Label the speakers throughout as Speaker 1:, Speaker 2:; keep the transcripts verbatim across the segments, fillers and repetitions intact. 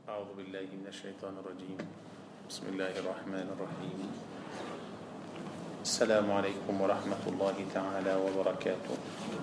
Speaker 1: أعوذ بالله من الشيطان الرجيم. بسم الله الرحمن الرحيم. السلام عليكم ورحمة الله تعالى وبركاته.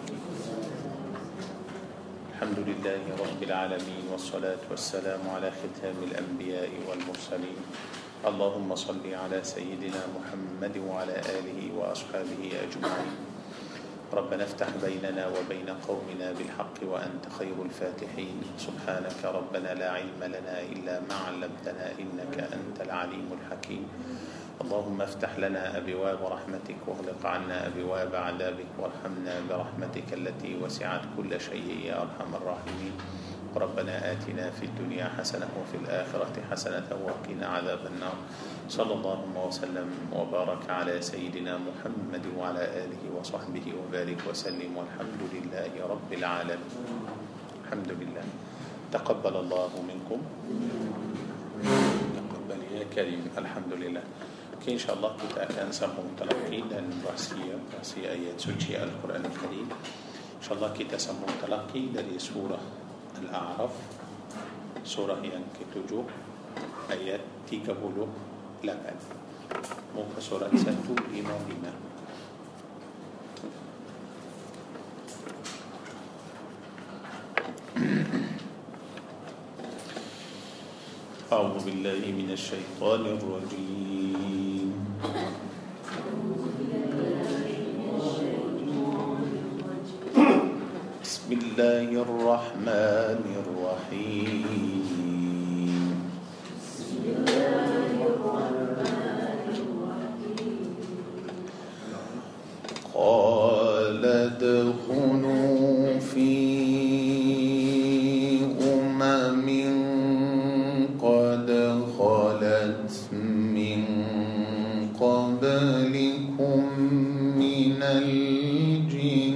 Speaker 1: الحمد لله رب العالمين، والصلاة والسلام على ختام الأنبياء والمرسلين. اللهم صل على سيدنا محمد وعلى آله وأصحابه أجمعين. ربنا افتح بيننا وبين قومنا بالحق وأنت خير الفاتحين. سبحانك ربنا لا علم لنا إلا ما علمتنا إنك أنت العليم الحكيم. اللهم افتح لنا أبواب رحمتك واغلق عنا أبواب عذابك، وارحمنا برحمتك التي وسعت كل شيء يا أرحم الراحمين. ربنا آتنا في الدنيا حسنة وفي الآخرة حسنة وقنا عذاب النار. صلى الله وسلم وبارك على سيدنا محمد وعلى آله وصحبه وبارك وسلم، والحمد لله رب العالمين. الحمد لله. تقبل الله منكم. تقبل يا كريم. الحمد لله. إن شاء الله kita akan sambung talaqi dan rahsia rahsia ayat suci Al-Quran Al-Karim. InsyaAllah kita sambung talaqi dari surah Al-A'raf, surah yang ketujuh, ayat tiga puluh lapan, muka surat seratus lima puluh lima. أعوذ بالله من الشيطان الرجيم. بسم الله الرحمن الرحيم. قال ادخلوا في أمم قد خلت من قبلكم من الجن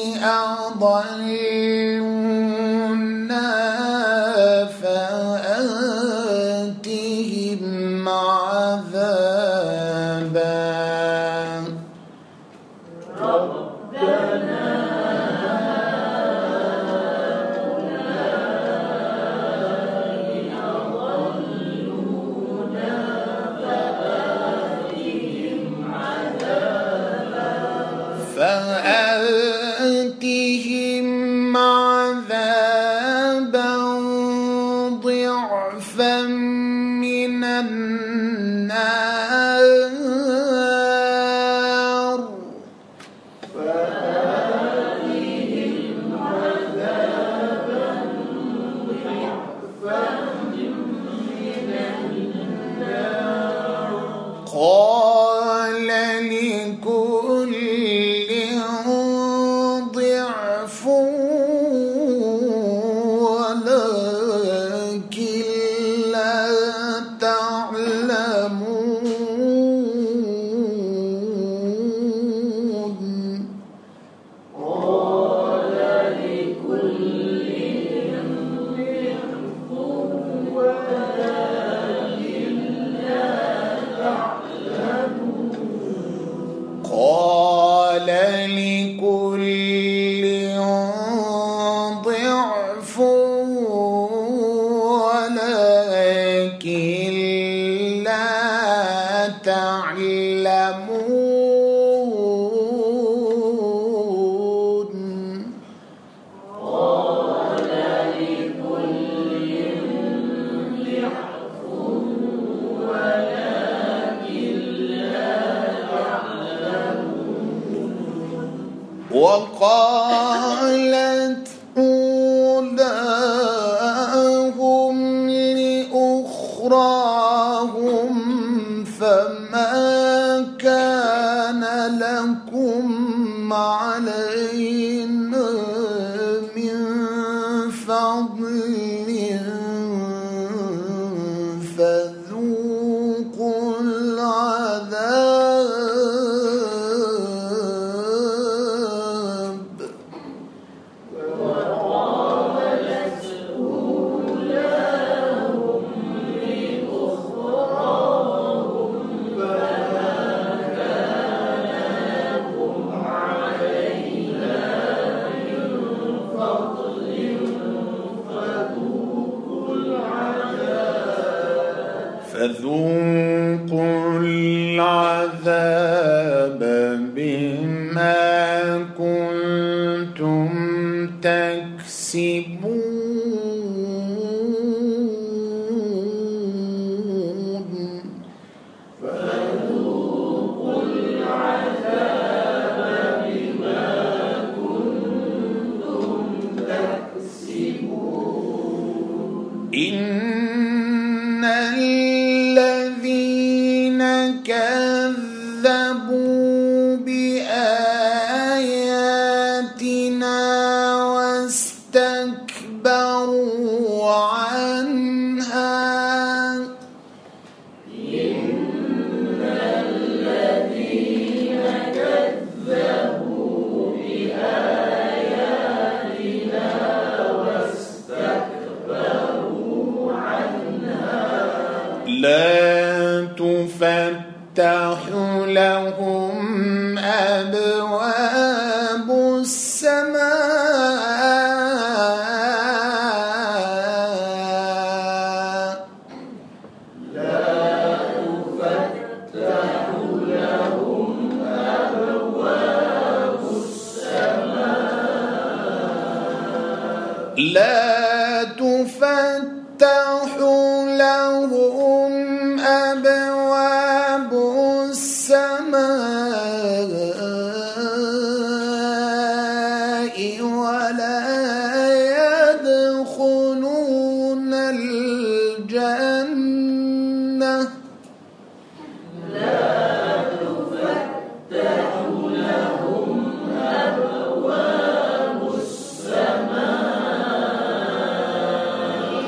Speaker 1: أضلونا فأ وقالت أولاهم لأخراهم فما كان لكم علينا من فضل فذوقوا العذاب.
Speaker 2: وقالت أولاهم لأخراهم فما كان لكم علينا من فضل فذوقوا العذاب
Speaker 1: فذوقوا العذاب بما كنتم تكسبون.
Speaker 2: فذوقوا العذاب بما كنتم تكسبون.
Speaker 1: إن الذين كذبوا بآياتنا واستكبروا عنها
Speaker 2: إن الذين كذبوا بآياتنا واستكبروا عنها
Speaker 1: لا تفتح لهم أبواب السماء
Speaker 2: لا تفتح لهم أبواب السماء
Speaker 1: لا تفتح لهم أبواب السماء ولا يدخلون الجنة
Speaker 2: لا تفتح لهم أبواب السماء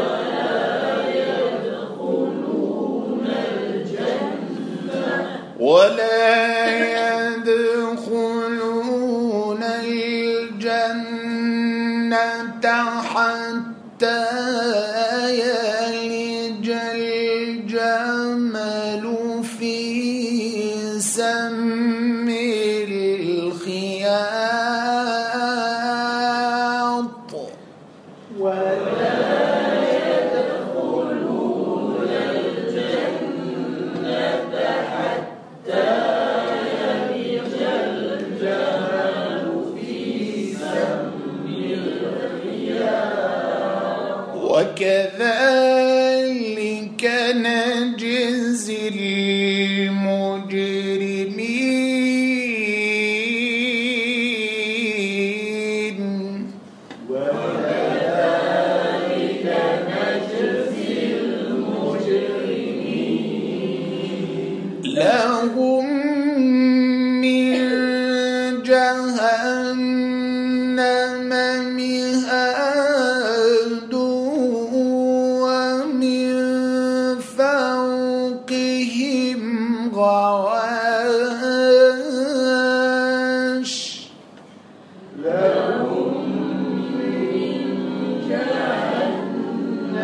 Speaker 2: ولا يدخلون الجنة حتى يلج الجمل في سم الخياط. ولا يدخلون الجنة حتى يلج الجمل في سم الخياط.
Speaker 1: وكذلك نجزي المجرمين.
Speaker 2: وكذلك نجزي المجرمين.
Speaker 1: لهم من جهنم مهاد ومن فوقهم غواش.
Speaker 2: لهم من جهنم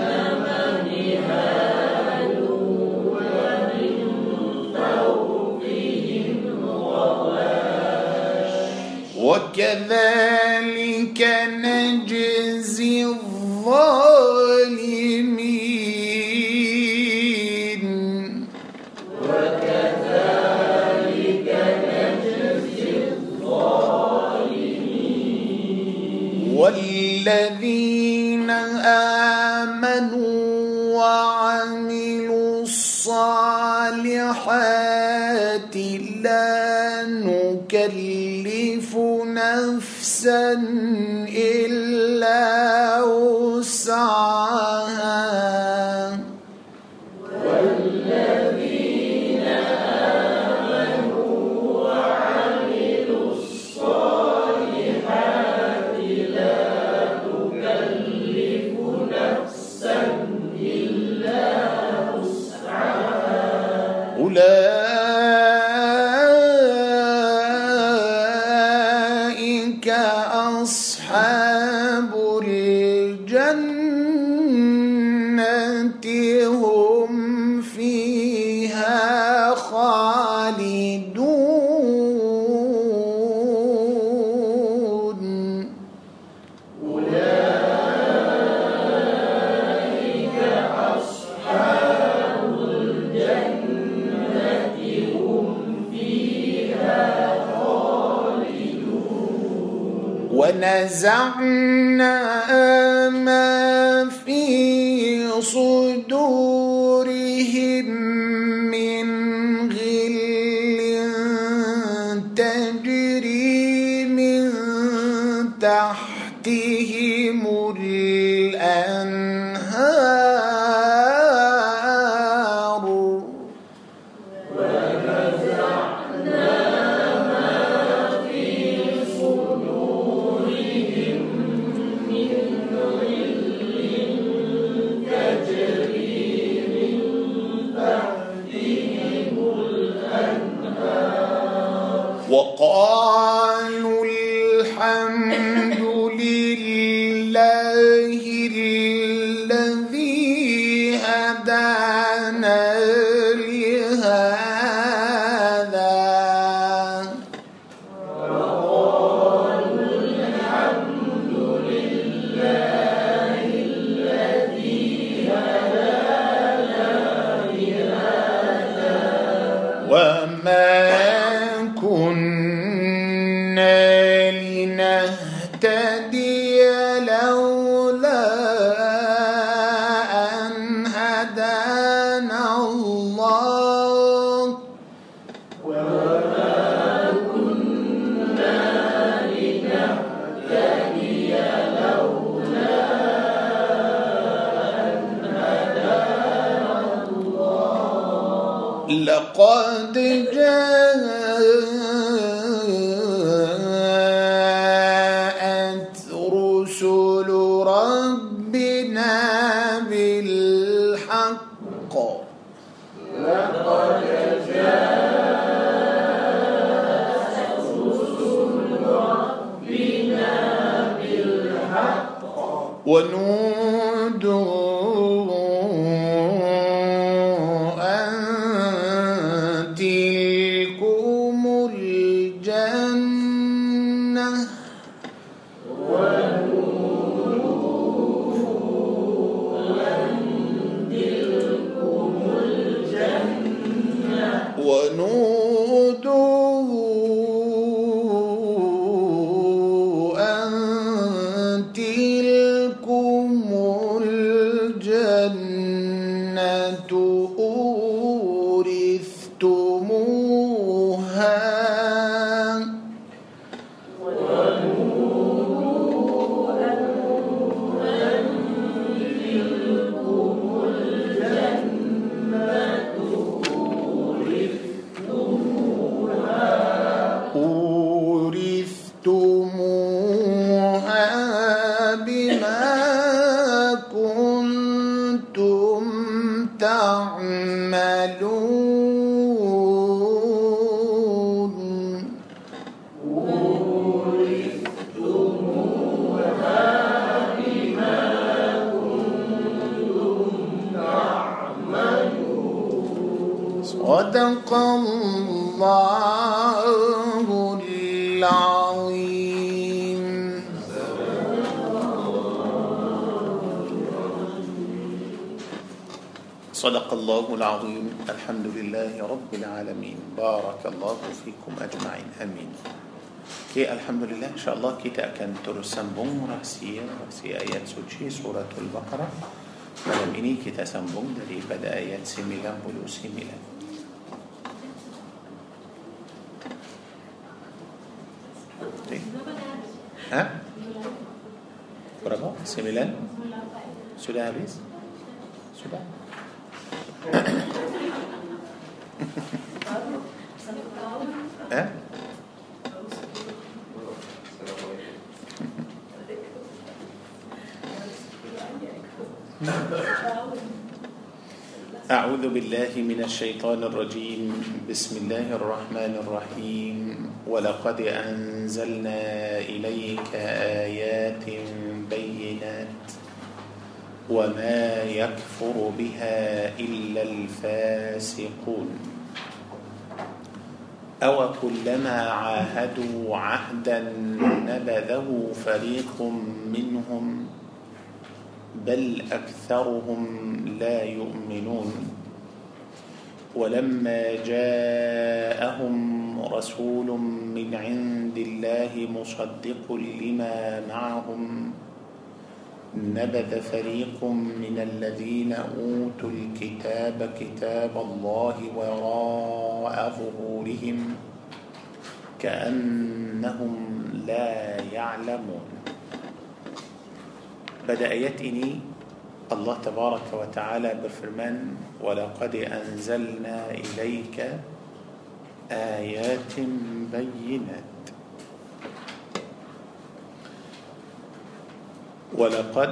Speaker 2: مهاد ومن فوقهم غواش.
Speaker 1: وكذلك نجزي الظالمين.
Speaker 2: وكذلك نجزي الظالمين.
Speaker 1: والذين آمنوا وعملوا الصالحات لا نكلف
Speaker 3: نفسا إلا وسعها
Speaker 2: والذين آمنوا وعملوا الصالحات لا نكلف نفسا إلا وسعها
Speaker 3: أولئك أصحاب الجنة هم فيها خالدون
Speaker 2: أولئك أصحاب الجنة هم فيها خالدون
Speaker 3: ونزعنا ما في صدورهم من غل تجري من تحتهم الأنهار
Speaker 2: ونزعنا ما في صدورهم من غل تجري من تحتهم الأنهار
Speaker 3: وقالوا الحمد لله الذي هدانا لهذا
Speaker 2: وقالوا الحمد لله الذي هدانا لهذا
Speaker 3: وما كنا لنهتدي لولا أن هدانا الله
Speaker 2: وما كنا لنهتدي لولا أن هدانا الله
Speaker 3: لقد جاءت رسل ربنا بالحق
Speaker 2: لقد جاءت رسل ربنا بالحق
Speaker 3: ونودوا أن تلكم الجنة ونودوا أن تلكم الجنة أورثتموها أورثتموها بما كنتم تعملون صدق الله العظيم. صدق الله العظيم. الحمد لله رب العالمين. بارك الله فيكم أجمعين. آمين. Okay, Alhamdulillah, insyaAllah kita akan terus sambung rahsia rahsia ayat suci suratul Baqarah. Malam ini kita sambung daripada ayat sembilan puluh sembilan. Okay. Ha? Berapa? Sembilan? Sudah habis? Sudah? Eh? أعوذ بالله من الشيطان الرجيم بسم الله الرحمن الرحيم ولقد أنزلنا إليك آيات بينات وما يكفر بها إلا الفاسقون أو كلما عاهدوا عهدا نبذه فريق منهم بل أكثرهم لا يؤمنون ولما جاءهم رسول من عند الله مصدق لما معهم نبذ فريق من الذين أوتوا الكتاب كتاب الله وراء ظهورهم كأنهم لا يعلمون. Pada ayat ini Allah Tabaraka wa Ta'ala berfirman وَلَقَدْ أَنزَلْنَا إِلَيْكَ آيَاتٍ بَيِّنَاتٍ وَلَقَدْ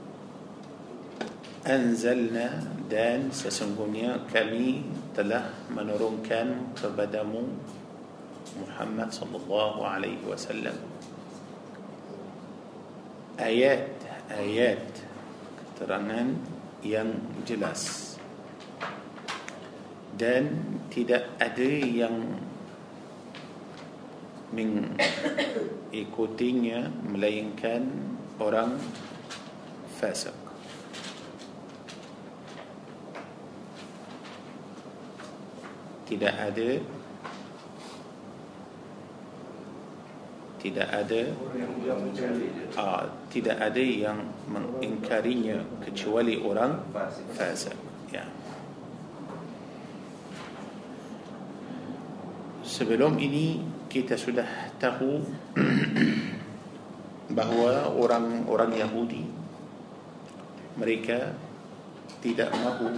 Speaker 3: أَنزَلْنَا dan sesungguhnya kami telah menurunkan kepadamu Muhammad sallallahu alaihi wasallam ayat ayat keterangan yang jelas dan tidak ada yang mengikutinya melainkan orang fasik. Tidak ada tidak ada uh, tidak ada yang mengingkarinya kecuali orang fasik. Ya. Sebelum ini kita sudah tahu bahawa orang-orang Yahudi mereka tidak mahu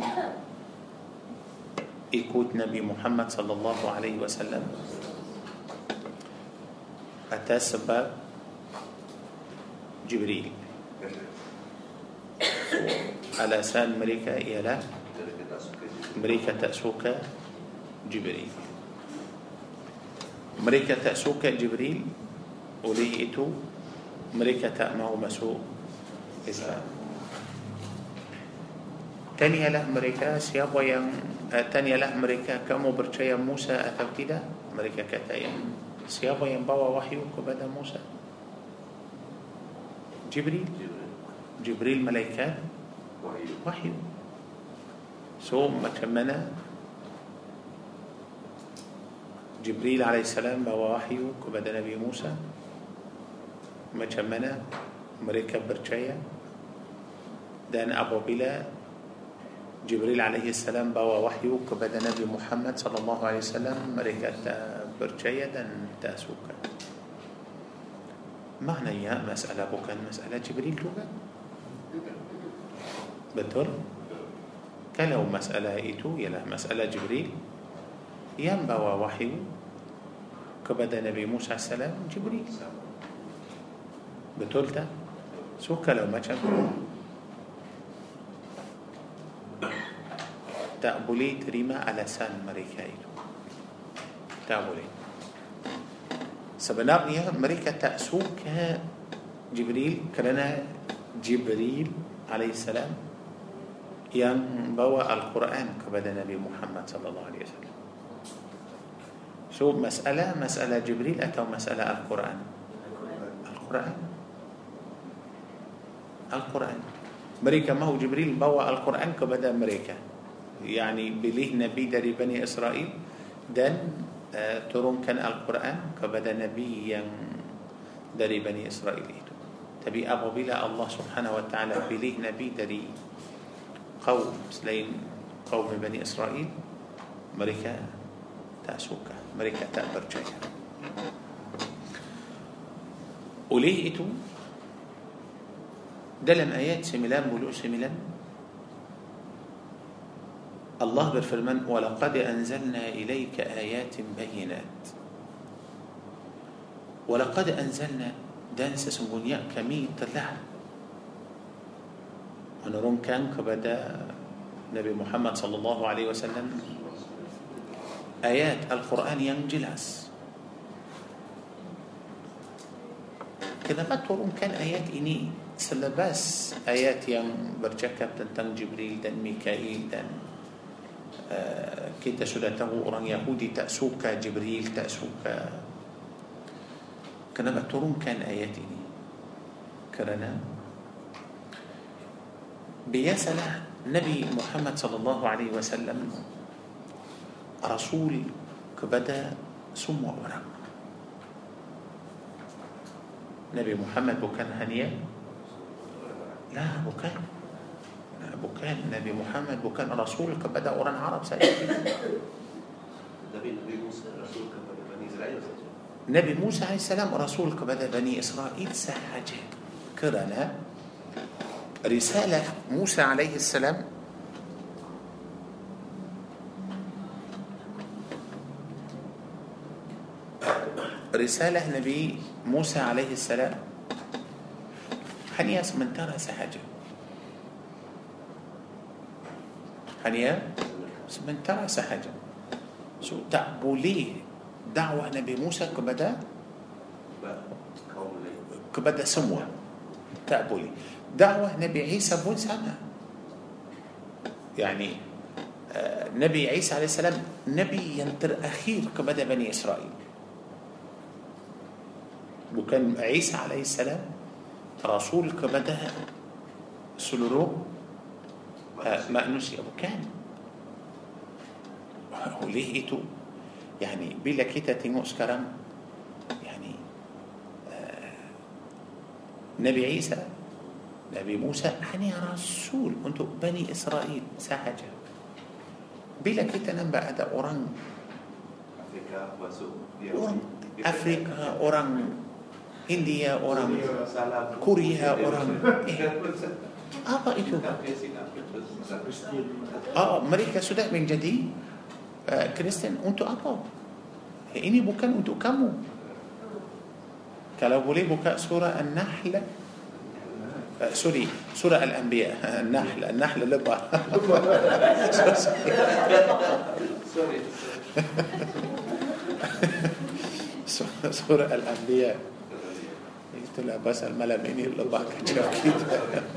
Speaker 3: ikut Nabi Muhammad sallallahu alaihi wasallam atas sebab Jibril. So, alasan mereka ialah mereka tak suka Jibril. Mereka tak suka Jibril, oleh itu mereka tak mahu masuk Islam. Tanyalah mereka siapa yang uh, tanyalah mereka kamu percaya Musa atau tidak? Mereka kata yang siapa yang bawa wahyu kepada Musa? Jibril. Jibril malaikat wahyu. So macam mana Jibril alaihissalam bawa wahyu kepada Nabi Musa? Macam mana mereka percaya? Dan apabila Jibril alaihissalam bawa wahyu kepada Nabi Muhammad sallallahu alaihi wasallam, mereka tak percaya dan tak suka. Maknanya masalah bukan masalah Jibril juga. Betul? Kalau masalah itu ialah masalah Jibril yang bawa wahyu kepada Nabi Musa alaihissalam, Jibril. Betul tak? So kalau macam tu tak boleh terima alasan mereka itu. Tak boleh. Sebenarnya mereka tak suka Jibril kerana Jibril alaihissalam yang bawa Al-Quran kepada Nabi Muhammad sallallahu alaihi wasallam. So masalah masalah Jibril atau masalah Al-Quran? Al-Quran. Al-Quran. Mereka mahu Jibril bawa Al-Quran kepada mereka. Yani pilih Nabi dari Bani Israel dan uh, turunkan Al-Quran kepada Nabi yang dari Bani Israel itu. Tapi apabila Allah subhanahu wa ta'ala pilih Nabi dari kaum selain kaum Bani Israel, mereka tak suka, mereka tak percaya. Oleh itu, dalam ayat sembilan puluh sembilan Allah berfirman, "Walaqad anzalna ilaika ayatin bayyinat." Walaqad anzalna, dan sesungguhnya kami telah menurunkan kepada Nabi Muhammad sallallahu alaihi wasallam ayat Al-Quran yang jelas. Kenapa turunkan ayat ini selepas ayat yang bercakap tentang Jibril dan Mikail dan uh, kita sudah tahu orang Yahudi tak suka Jibril, tak suka. Kenapa turunkan ayat ini? Kerana biasalah Nabi Muhammad sallallahu alaihi wasallam Rasul kepada semua orang. Nabi Muhammad bukan hanya lah, bukan nah, bukan Nabi Muhammad bukan Rasul kepada orang Arab saja.
Speaker 4: Nabi Nabi Musa Rasul kepada Bani Israel saja.
Speaker 3: Nabi Musa alaihissalam Rasul kepada Bani Israel sahaja. Kerana risalah Musa alaihissalam risalah Nabi Musa alaihissalam hanya sementara sahaja, hanya sementara sahaja. So tak boleh dakwah Nabi Musa kepada kepada semua, tak boleh. Dakwah Nabi Isa pun sama. Yani uh, Nabi Isa alaihissalam Nabi yang terakhir kepada Bani Israel. Bukan Isa alaihissalam Rasul kepada seluruh uh, manusia, bukan. Oleh itu, yani bila kita tengok sekarang, yani uh, Nabi Isa, Nabi Musa hanya Rasul untuk Bani Israel sahaja. Bila kita nampak ada orang
Speaker 4: Afrika masuk,
Speaker 3: orang Afrika, orang India, orang Korea, orang eh, apa itu? Ah, mereka sudah menjadi uh, Kristen. Untuk apa? Eh, ini bukan untuk kamu. Kalau boleh buka surah An-Nahl, uh, sorry, surah Al-Anbiya. An-Nahl, An-Nahl lebah.
Speaker 4: Sorry.
Speaker 3: Surah Al-Anbiya. Itulah pasal malam ini lebah kacau kita.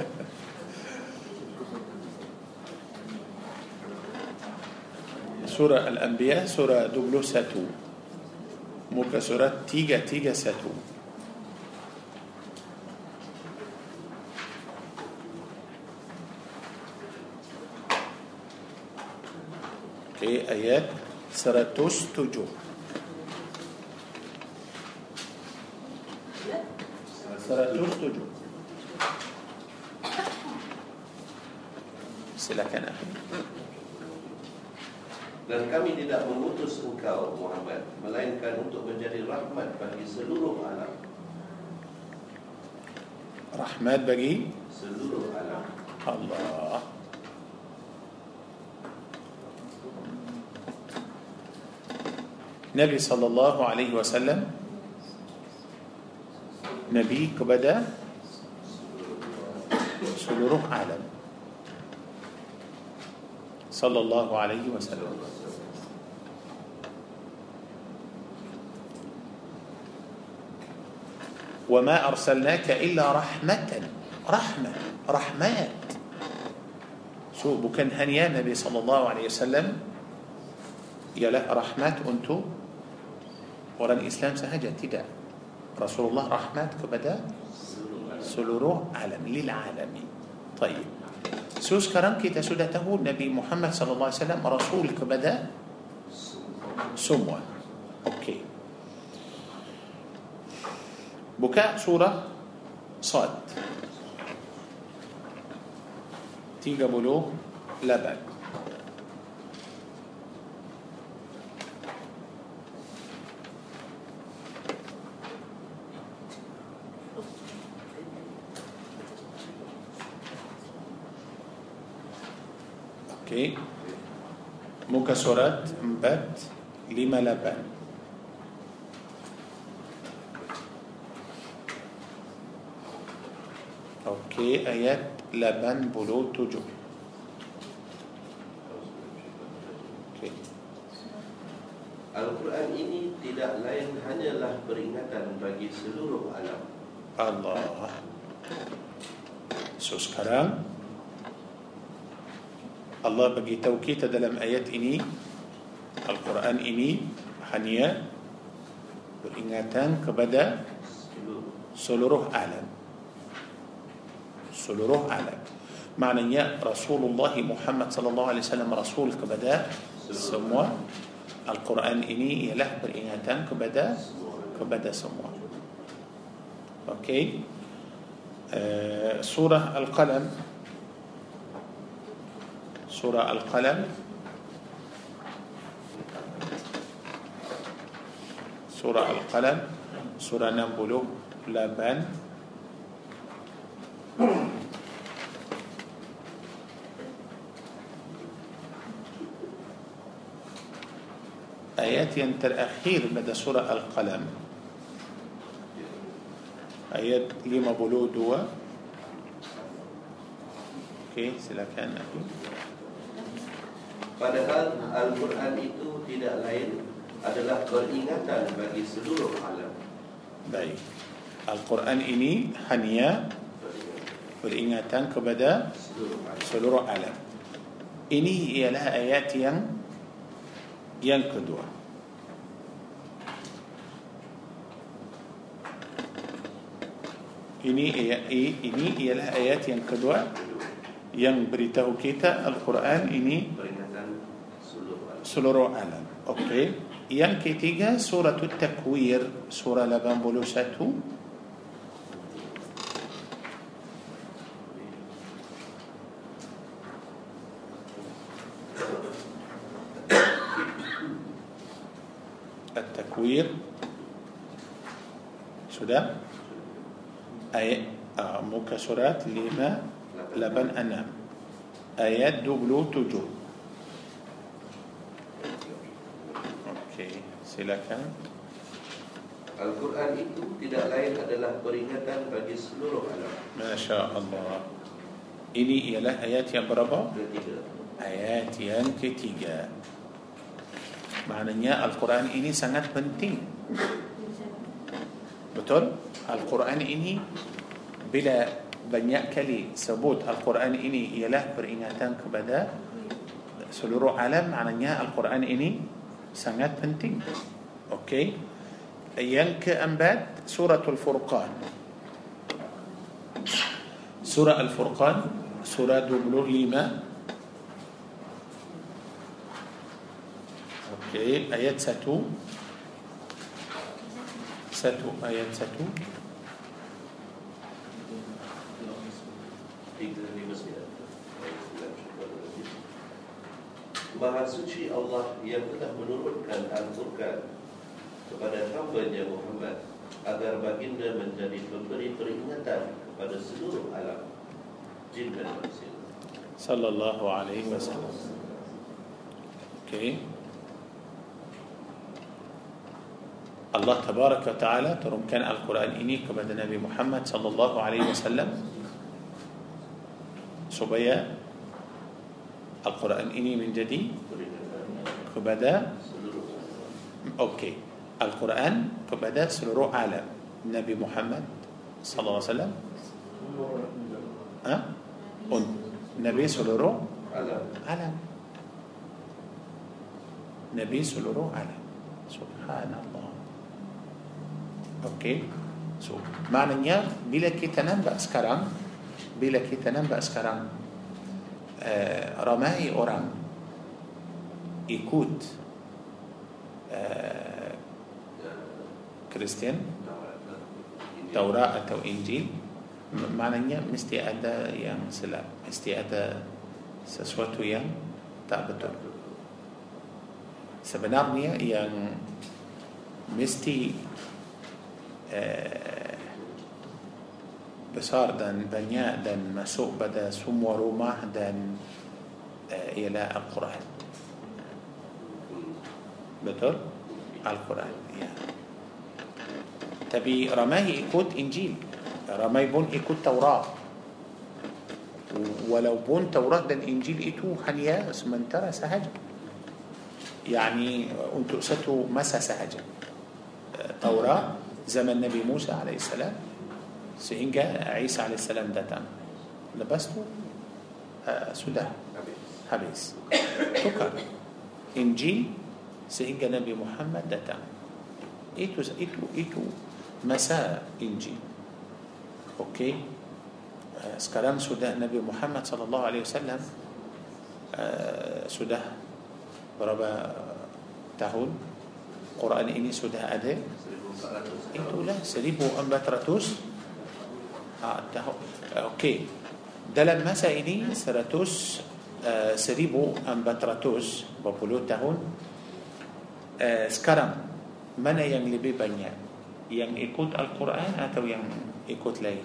Speaker 3: Surah Al-Anbiya, surah dua puluh satu, muka surat tiga tiga satu. Okay, ayat seratus tujuh. seratus tujuh. Silakan akhi.
Speaker 4: Dan kami tidak mengutus engkau Muhammad melainkan untuk menjadi rahmat bagi seluruh alam.
Speaker 3: Rahmat bagi
Speaker 4: Seluruh alam.
Speaker 3: Allah. Nabi sallallahu alaihi wasallam Nabi kepada seluruh alam sallallahu alaihi wasallam. وما أرسلناك إلا رحمة رحمة رحمات. So bukan hanya Nabi sallallahu alaihi wasallam ialah rahmat untuk orang Islam sahaja, tidak. Rasulullah rahmat kepada seluruh alam, lil alamin. Baik. So sekarang kita sudah tahu Nabi Muhammad sallallahu alaihi wasallam Rasul kepada semua. Okey. Buka surah Sad tiga puluh lapan. Okey. Muka surat empat lima lapan. Okey, ayat lapan puluh tujuh. Okey.
Speaker 4: Al-Quran ini tidak lain hanyalah peringatan bagi seluruh alam.
Speaker 3: Allah. So sekarang Allah bagi tahu kita dalam ayat ini, Al-Quran ini hanya peringatan kepada seluruh alam. Seluruh alam. Maknanya Rasulullah Muhammad sallallahu alaihi wasallam rasul kepada semua. Al-Quran ini ialah peringatan kepada kepada semua. Okey. Uh, surah Al-Qalam. Surah Al-Qalam. Surah Al-Qalam, surah enam puluh lapan. Ayat yang terakhir pada surah Al-Qalam, ayat lima puluh dua. Okey, silakan aku.
Speaker 4: Padahal Al-Quran itu tidak lain adalah peringatan bagi seluruh alam.
Speaker 3: Baik. Al-Quran ini hanya peringatan kepada seluruh alam. Ini ialah ayat yang yang kedua. Ini ayat ini ialah ayat yang kedua yang beritahu kita Al-Quran ini
Speaker 4: Peringatan seluruh alam.
Speaker 3: seluruh alam. Okey. Yang ketiga surah At-Takwir, surah lapan puluh satu. At-Takwir sudah ayat uh, muka surat lima lapan enam ayat dua puluh tujuh. Okey, silakan.
Speaker 4: Al-Quran itu tidak lain adalah peringatan bagi seluruh alam.
Speaker 3: Masya Allah. Ini ialah ayat yang berapa?
Speaker 4: Ketiga.
Speaker 3: Ayat yang ketiga. Maknanya Al-Quran ini sangat penting. Betul? Al-Quran ini bila banyak kali sebut Al-Quran ini ialah peringatan kepada seluruh alam, maknanya Al-Quran ini sangat penting. Okey. Yang keempat suratul Furqan. Surah Al-Furqan, surah dua puluh lima. Okey, ayat satu. Satu, ayat satu.
Speaker 4: Maha suci Allah yang telah menurunkan Al-Quran kepada hamba-Nya Muhammad agar baginda menjadi pemberi peringatan kepada seluruh alam, jin dan manusia.
Speaker 3: Sallallahu alaihi wasallam. Okey. Allah tabaraka wa taala turunkan Al-Quran ini kepada Nabi Muhammad sallallahu alaihi wasallam supaya Al-Quran ini menjadi kepada okey, Al-Quran kepada seluruh alam. Nabi Muhammad sallallahu alaihi wasallam ha? Un, Nabi seluruh
Speaker 4: Alam.
Speaker 3: alam. Nabi seluruh alam. Subhanallah. Okey. So, maknanya bila kita nampak sekarang, bila kita nampak sekarang uh, ramai orang ikut uh, Kristian, Taurat atau Injil, maknanya mesti ada yang silap, mesti ada sesuatu yang tak betul. Sebenarnya yang mesti uh, besar dan banyak dan masuk pada semua rumah dan uh, ialah Al-Quran. Betul? Al-Quran, ya. Tapi ramai ikut Injil, ramai pun ikut Taurat. Walaupun Taurat dan Injil itu hanya sementara sahaja, yani untuk satu masa sahaja. Taurat zaman Nabi Musa alaihissalam sehingga Isa alaihissalam datang. Lepas tu uh, sudah habis, tukar. Injil sehingga Nabi Muhammad datang. Itu itu itu masa Injil. Okey. Uh, sekarang sudah Nabi Muhammad sallallahu alaihi wasallam uh, sudah berapa tahun Quran ini sudah ada? Itulah seribu empat ratus ah, tahun. Okey. Dalam masa ini seratus uh, seribu empat ratus dua puluh tahun. Uh, sekarang mana yang lebih banyak, yang ikut Al-Quran atau yang ikut lain?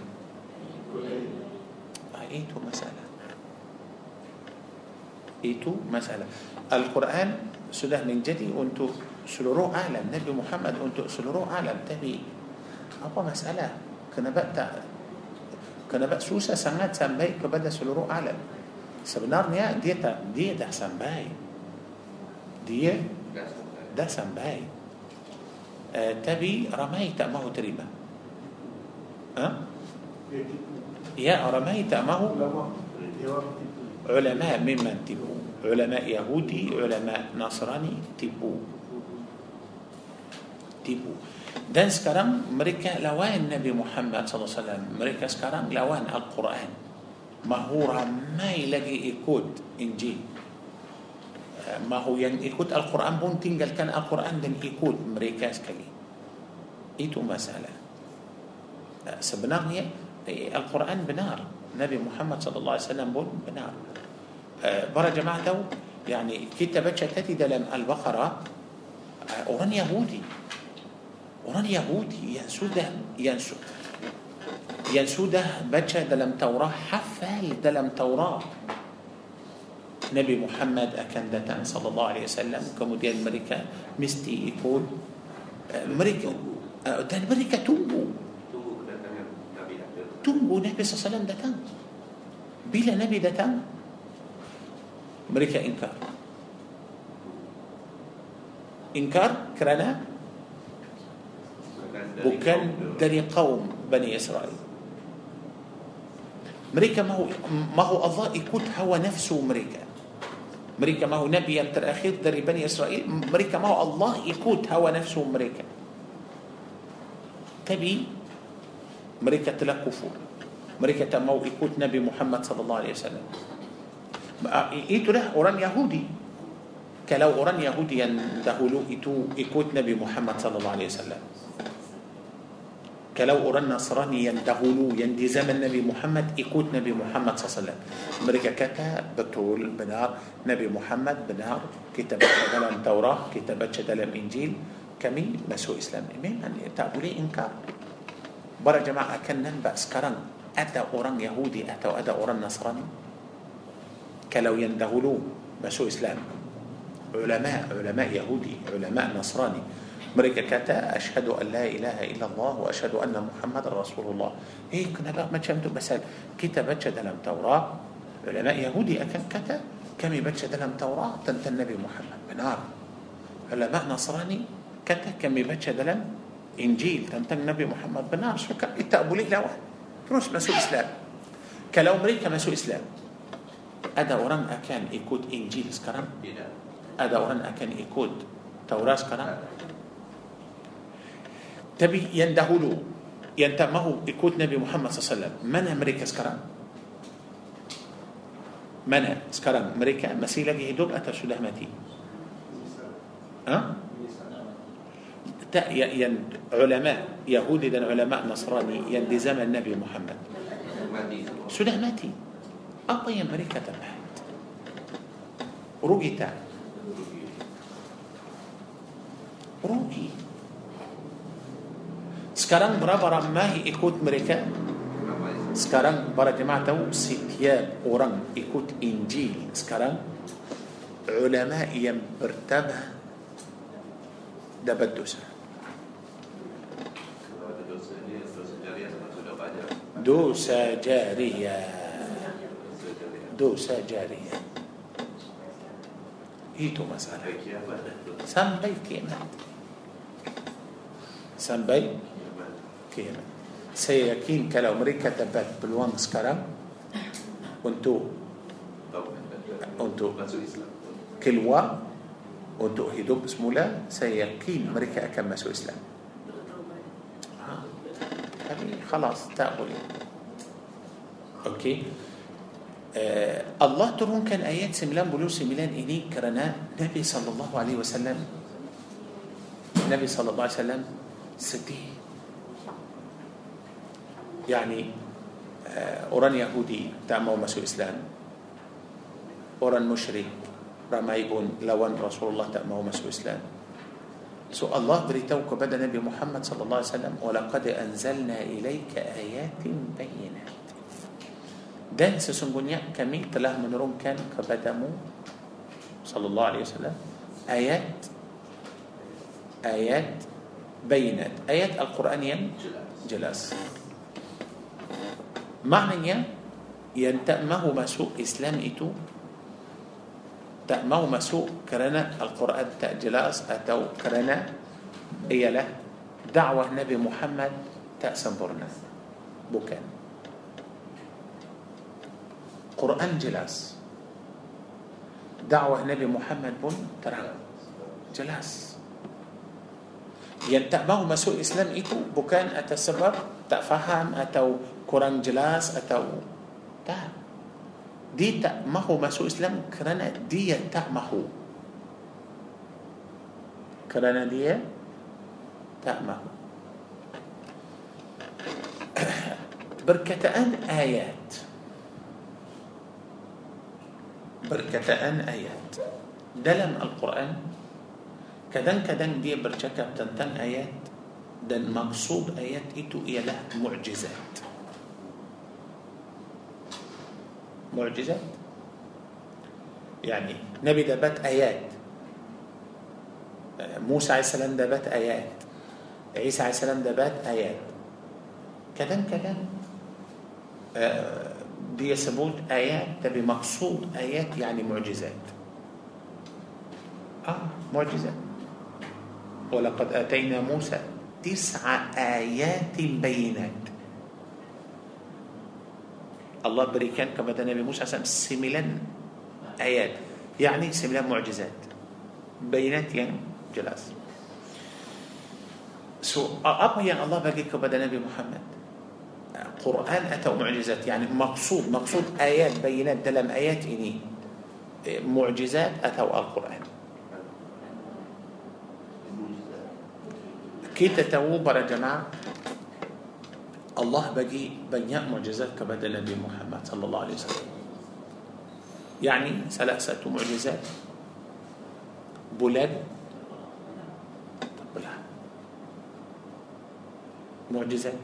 Speaker 3: Ah, itu masalah. Itu masalah. Al-Quran sudah menjadi untuk seluruh alam, Nabi Muhammad untuk seluruh alam. Tapi apa masalah? Kenapa tak? Kenapa susah sangat sampai kepada seluruh alam? Sebenarnya dia tak, dia dah sampai. Dia dah sampai. Uh, tapi ramai tak mahu terima. Ha? Ya, ramai tak mahu. Ulama memang tipu. Ulama Yahudi, ulama Nasrani tipu. Tipu. Dan sekarang mereka lawan Nabi Muhammad sallallahu alaihi wasallam. Mereka sekarang lawan Al-Quran. Mahu ramai lagi ikut Injil. Mahu yang ikut Al-Quran pun tinggalkan Al-Quran dan ikut mereka sekali. Itu masalah. Sebenarnya Al-Quran benar, Nabi Muhammad sallallahu alaihi wasallam pun benar. Para jemaah tahu, yani kita baca tadi dalam Al-Baqarah, orang Yahudi, orang Yahudi yang sudah yang yang sudah baca dalam Taurat, hafal dalam Taurat Nabi Muhammad akan datang sallallahu alaihi wasallam, kemudian mereka mesti ikut mereka, dan mereka tunggu tunggu Nabi sallallahu alaihi wasallam datang. Bila Nabi datang, mereka ingkar. Ingkar kerana bukan dari kaum Bani Israel. Mereka mahu mahu Allah ikut hawa nafsu mereka. Mereka mahu Nabi yang terakhir dari Bani Israel. Mereka mahu Allah ikut hawa nafsu mereka. Tapi mereka telah kufur. Mereka tak mahu ikut Nabi Muhammad sallallahu alaihi wasallam. Itulah orang Yahudi. Kalau orang Yahudi yang dahulu itu ikut Nabi Muhammad sallallahu alaihi wasallam. Kalau orang Nasrani yang dahulu, yang di zaman Nabi Muhammad ikut Nabi Muhammad sallallahu alaihi wasallam, mereka kata betul, benar, Nabi Muhammad benar, kita baca dalam Taurat, kita baca dalam Injil, kami masuk Islam. Memang tak boleh ingkar. Para jemaah akan nampak sekarang ada orang Yahudi atau ada orang Nasrani. Kalau yang dahulu masuk Islam, ulama, ulama Yahudi, ulama Nasrani, mereka kata asyhadu an la ilaha illallah wa asyhadu anna Muhammadar Rasulullah. Eh, kenapa macam tu? Pasal kita baca dalam Taurat. Ulama Yahudi akan kata kami baca dalam Taurat tentang Nabi Muhammad, benar. Ulama Nasrani kata kami baca dalam Injil tentang Nabi Muhammad, benar. So kami tak boleh lawan, terus masuk Islam. Kalau mereka masuk Islam, ada orang akan ikut Injil sekarang? Tidak. Ada orang akan ikut Taurat sekarang? Tapi yang dahulu, yang tak mahu ikut Nabi Muhammad sallallahu alaihi wasallam, mana mereka sekarang? Mana sekarang? Mereka masih lagi hidup atau sudah mati? Ha? Tak, yang ulama Yahudi dan ulama Nasrani yang di zaman Nabi Muhammad sudah mati. Apa yang mereka dapat? Rugi tak? Rugi. Sekarang berapa ramai ikut mereka? Sekarang para jemaah tahu setiap orang ikut Injil sekarang, ulama yang bertabah dapat dosa. Dosa jariyah. Dosa jariyah. Itu masalah. Sampai kiamat. Sampai kiamat. Saya yakin kalau mereka dapat peluang sekarang untuk untuk keluar, untuk hidup semula, saya yakin mereka akan masuk Islam. Ha. Tapi khalas, tak boleh. Okey. Uh, Allah turunkan ayat sembilan puluh sembilan ini kerana Nabi sallallahu alaihi wasallam Nabi sallallahu alaihi wasallam sedih. Yani uh, orang Yahudi tak mau masuk Islam, orang musyrik ramai pun lawan Rasulullah tak mau masuk Islam. So Allah beritahu kepada Nabi Muhammad sallallahu alaihi wasallam, "Wa laqad anzalna ilaika ayatin bayyinat." Dan sesungguhnya kami telah menurunkan kepadamu sallallahu alaihi wasallam ayat ayat bayinat, ayat Al-Quran yang jelas. Maknanya yang tak mahu masuk Islam itu tak mahu masuk kerana Al-Quran tak jelas atau kerana ialah dakwah Nabi Muhammad tak sempurna. Bukan. Quran jelas, dakwah Nabi Muhammad pun terang, jelas. Yang tak mahu masuk Islam itu bukan atas sebab tak faham atau kurang jelas atau tak. Dia tak mahu masuk Islam kerana dia tak mahu. Kerana dia tak mahu. Berkataan ayat Berkataan ayat dalam Al-Quran, kadang-kadang dia bercakap tentang ayat dan maksud ayat itu ialah mu'jizat. Mu'jizat yani Nabi dapat ayat, Musa alaihissalam dapat ayat, Isa alaihissalam dapat ayat. Kadang-kadang uh, dia sebut ayat tapi maksud ayat yani mu'jizat. Ah, mu'jizat. Walaqad atayna Musa tis'a ayatin bayinat. Allah berikan kepada Nabi Musa sembilan ayat, yani sembilan mu'jizat, bayinat yang jelas. So apa yang Allah bagi kepada Nabi Muhammad? Quran atau mu'jizat, yani maksud maksud ayat bayinat dalam ayat ini mu'jizat atau Al-Quran. Kita tahu para jemaah, Allah bagi banyak mu'jizat kepada Nabi Muhammad sallallahu alaihi wasallam. Yani salah satu mu'jizat bulan terbelah. Mu'jizat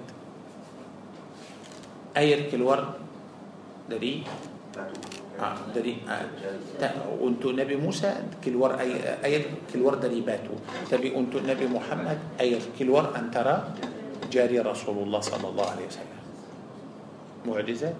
Speaker 3: air keluar dari ah, dari ah, tak, untuk Nabi Musa keluar air, air keluar dari batu, tapi untuk Nabi Muhammad air keluar antara jari Rasulullah sallallahu alaihi wasallam. Mu'jizat.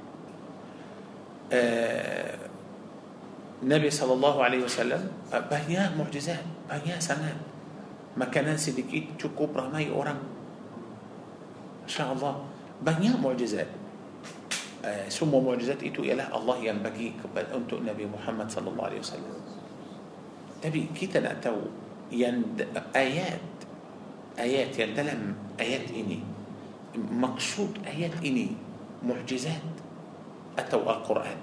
Speaker 3: uh, Nabi sallallahu alaihi wasallam banyak mu'jizat, banyak sangat. Makanan sedikit cukup ramai orang, masya-Allah. Banyak mu'jizat. Uh, semua mu'jizat itu ialah Allah yang bagi kepada untuk Nabi Muhammad sallallahu alaihi wasallam. Tapi kita nak tahu yang ayat ayat yang dalam ayat ini, maksud ayat ini mu'jizat atau Al-Quran?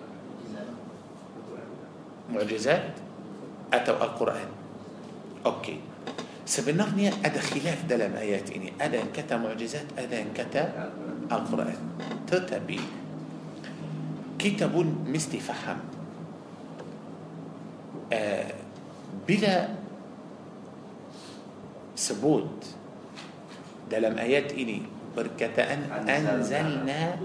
Speaker 3: Mu'jizat atau Al-Quran? Okey. Sebenarnya ada khilaf dalam ayat ini. Ada yang kata mu'jizat, ada yang kata Al-Quran. Tetapi kita pun mesti faham, uh, bila sebut dalam ayat ini perkataan anzalna,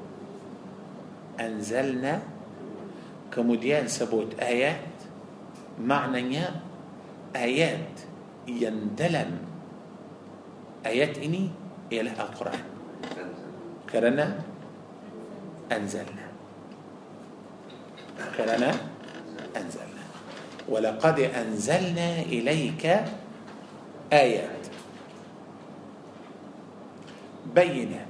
Speaker 3: anzalna, kemudian sebut ayat, maknanya ayat yang dalam ayat ini ialah Al-Quran, kerana anzalna, kerana anzalna walaqad anzalna ilaika ayat bayinat.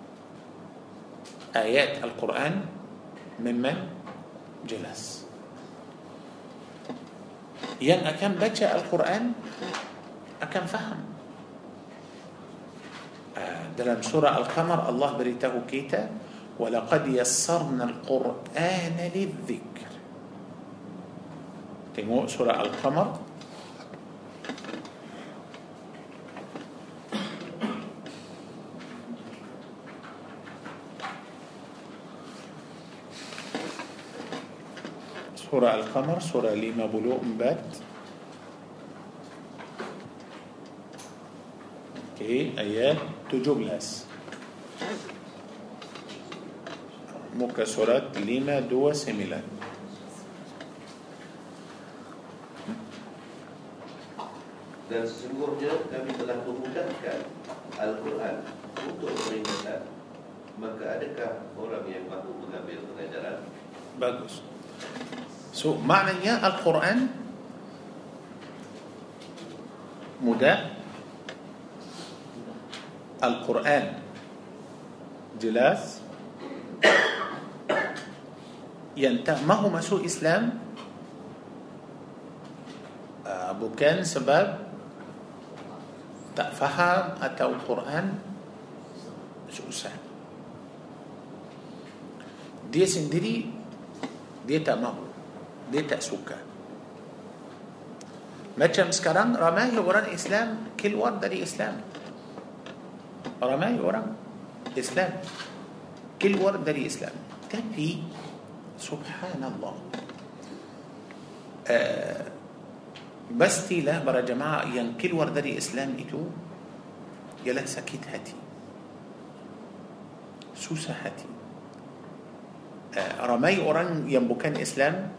Speaker 3: Ayat Al-Quran memang jelas. Yang akan baca Al-Quran akan faham. Dalam surah Al-Qamar Allah beritahu kita, walaqad yassarna al-Qur'ana lidh-dhikr. Tengok surah Al-Qamar surah Al-Qamar surah lima puluh empat. Okey, ayat tujuh belas. Muka surat lima dua sembilan.
Speaker 4: Dan sesungguhnya kami telah memudahkan Al-Quran untuk peringatan. Maka adakah orang yang mahu mengambil pengajaran?
Speaker 3: Bagus. So, maknanya Al-Quran mudah, Al-Quran jelas. Yang tak mahu masuk Islam uh, bukan sebab tak faham atau Quran susah. Dia sendiri dia tak mahu, dia tak suka. Macam sekarang ramai orang Islam keluar dari Islam. Ramai orang Islam keluar dari Islam, tapi subhanallah, uh, pastilah para jemaah yang keluar dari Islam itu ialah sakit hati, susah hati. uh, Ramai orang yang bukan Islam,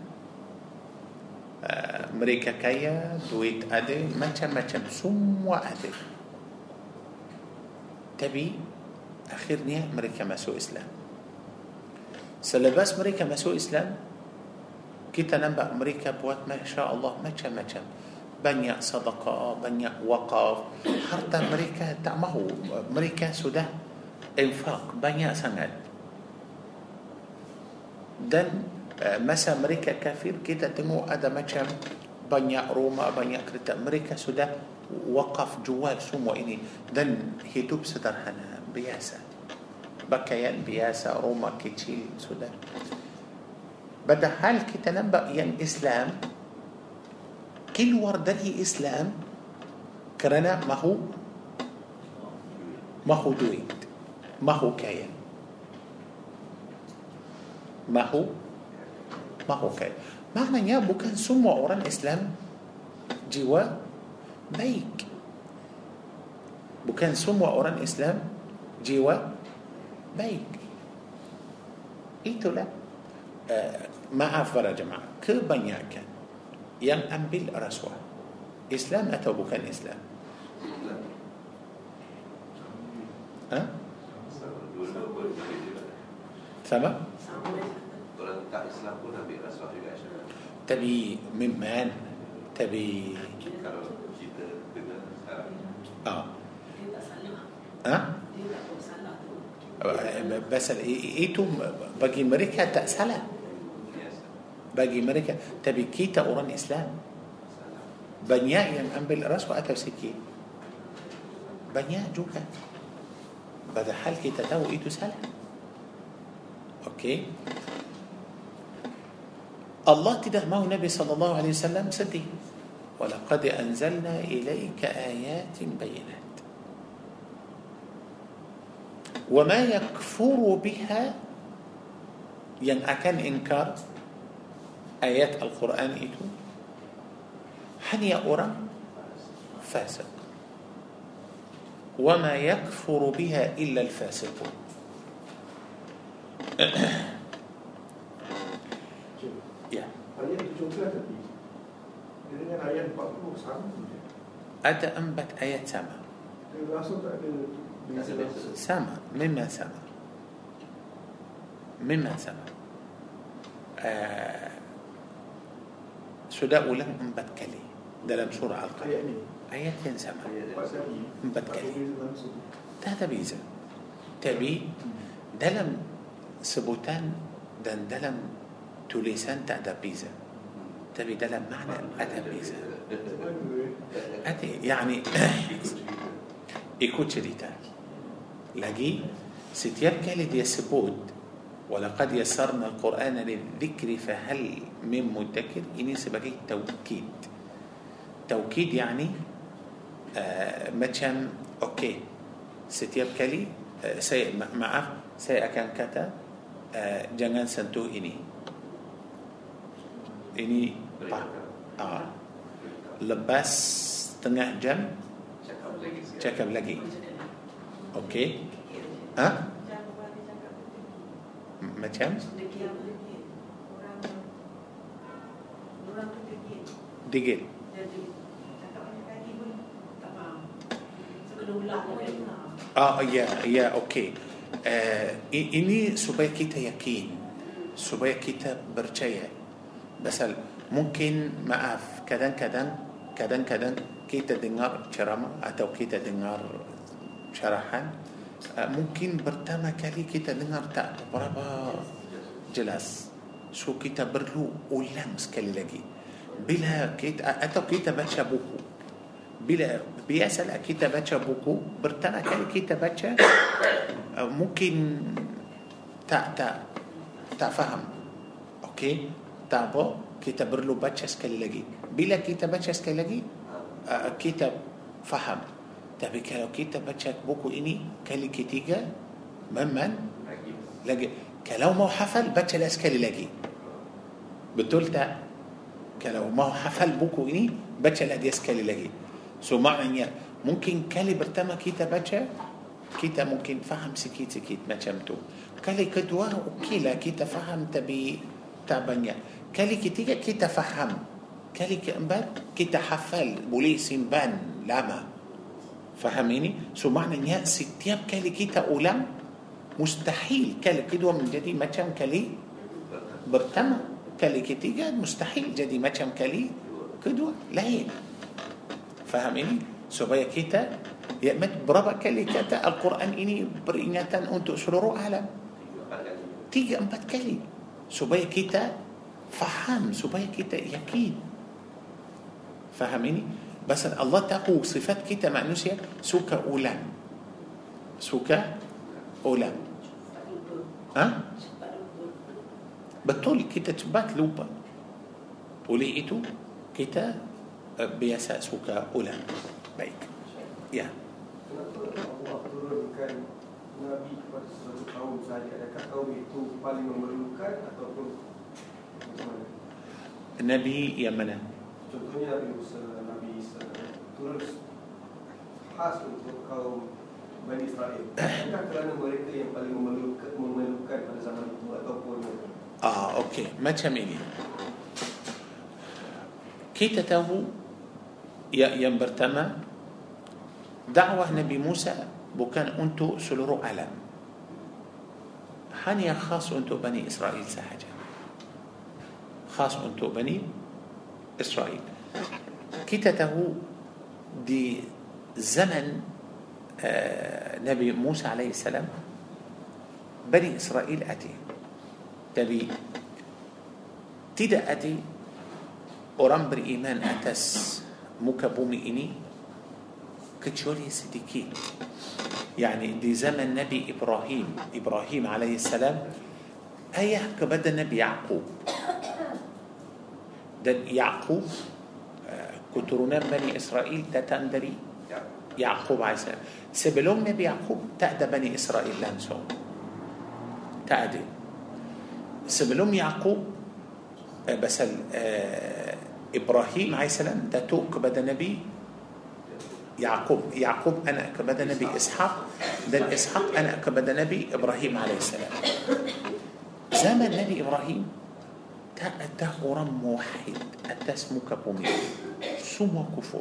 Speaker 3: uh, mereka kaya, duit ada, macam-macam, semua ada, tapi akhirnya mereka masuk Islam. Selepas mereka masuk Islam, kita nampak mereka buat Masya Allah macam-macam, banyak sedekah, banyak wakaf, harta mereka tak mahu, mereka sudah infak banyak sangat. Dan uh, masa mereka kafir, kita tengok ada macam banyak rumah, banyak kereta, mereka sudah wakaf, jual semua ini, dan hidup sederhana, biasa, pakaian biasa, rumah kecil sudah. Padahal kita nampak yang Islam keluar dari Islam kerana mahu mahu duit, mahu kaya, mahu mahu kaya. Maknanya bukan semua orang Islam jiwa baik, bukan semua orang Islam jiwa baik. Itulah uh, maaf para jemaah, kebanyakan yang ambil rasuah, Islam atau bukan Islam? Ha? Sama?
Speaker 4: Orang tak Islam pun ambil rasuah juga.
Speaker 3: Tapi memang, tapi
Speaker 4: kalau kita dengar sekarang,
Speaker 3: ah,
Speaker 2: Dia tak salah.
Speaker 3: ha?
Speaker 2: Dia tak tahu salah tu.
Speaker 3: Pasal itu bagi mereka tak salah, bagi mereka. Tapi kita orang Islam, banyak yang ambil rasuah atau sikit, banyak juga, padahal kita tahu itu salah. Okey, Allah tidak mahu Nabi sallallahu alaihi wasallam sedih. Walaqad anzalna ilaika ayatin bayinat. وما يكفر بها, yang akan ingkar ayat Al-Quran itu hanya orang fasik. وما يكفر بها إلا الفاسقون. Ya.
Speaker 5: Ayat tujuh belas tadi dia dengan ayat empat puluh sama je.
Speaker 3: Ada empat ayat sama.
Speaker 5: Dia langsung tak ada beza langsung.
Speaker 3: Sama, memang sama. Memang sama. Uh, sudah ulang empat kali dalam surah Al-Qalam.
Speaker 5: Ayat ni
Speaker 3: Ayat yang sama.
Speaker 5: empat kali.
Speaker 3: Empat
Speaker 5: Tak
Speaker 3: kali.
Speaker 5: ada beza langsung.
Speaker 3: Tak ada beza. Tapi dalam sebutan dan dalam tulisan tak ada beza. Tapi dalam makna ada beza. Ada, yani ikut cerita. Lagi setiap kali dia sebut walaqad yassarna al-Qur'ana lidh-dhikri fahal min mudakkir, ini sebagai taukid. Taukid yani uh, macam okey, setiap kali uh, saya ma- maaf saya akan kata uh, jangan sentuh ini ini pak ah. Lepas setengah jam cakap lagi. Okey, ha? Macam digit. Ah ya ya okey. Uh, ini supaya kita yakin, supaya kita percaya. Pasal mungkin maaf kadang-kadang kadang-kadang kita dengar ceramah atau kita dengar syarahan, uh, mungkin pertama kali kita dengar tak berapa jelas, so kita perlu ulang sekali lagi. Bila kita atau kita baca buku, bila biasalah kita baca buku, pertama kali kita baca uh, mungkin tak tak tak faham. Okey, tak apa, kita perlu baca sekali lagi. Bila kita baca sekali lagi uh, kita faham. Tapi kalau kita baca buku ini kali ketiga memang lagi. Kalau mau hafal bacalah sekali lagi. Betul tak? Kalau mau hafal buku ini bacalah dia sekali lagi. So maknanya mungkin kali pertama kita baca kita mungkin faham sikit-sikit macam tu. Kali kedua okeylah kita faham tapi tak banyak. Kali ketiga kita faham. Kali keempat kita hafal, boleh simpan lama. Faham ini? So maknanya setiap kali kita ulang mustahil kali kedua menjadi macam kali pertama. Kali ketiga mustahil jadi macam kali kedua. Lain. Faham ini? Supaya kita ya, berapa kali kata Al-Quran ini peringatan untuk seluruh alam? Tiga empat kali. Supaya kita faham, supaya kita yakin. Faham ini? Pasal Allah tahu sifat kita manusia suka ulang. Suka ulang. Ha? Betul, kita cepat lupa. Oleh itu kita uh, biasa suka ulang. Baik. Ya.
Speaker 5: Kenapa Allah turunkan Nabi kepada sesuatu kaum sahaja? Adakah kaum itu paling memerlukan ataupun macam mana?
Speaker 3: Nabi yang mana?
Speaker 5: Contohnya Nabi Musa, Nabi Isa turun khas untuk kaum Bani Israel. Adakah kerana mereka yang paling memerlukan, memerlukan pada zaman itu ataupun
Speaker 3: Ah, okey. Macam ini. Kita tahu ya, yang pertama dakwah Nabi Musa bukan untuk seluruh alam. Hanya khas untuk Bani Israel sahaja. Khas untuk Bani Israel. Kita tahu di zaman uh, Nabi Musa alaihi salam Bani Israel ada. Tapi tidak ada orang beriman atas muka bumi ini kecuali sedikit. Yani di zaman Nabi Ibrahim, Ibrahim alaihissalam ayah kepada Nabi Yaqub, dan Yaqub keturunan Bani Israel datang dari Yaqub alaihissalam. Sebelum Nabi Yaqub tak ada Bani Israel langsung, tak ada. Sebelum Yaqub eh, pasal eh, Ibrahim alaihissalam datuk kepada Nabi Yaqub, Yaqub anak kepada Nabi Ishaq, dan Ishaq anak kepada Nabi Ibrahim alaihissalam. Zaman Nabi Ibrahim tak ada orang muwahhid atas muka bumi, semua kufur.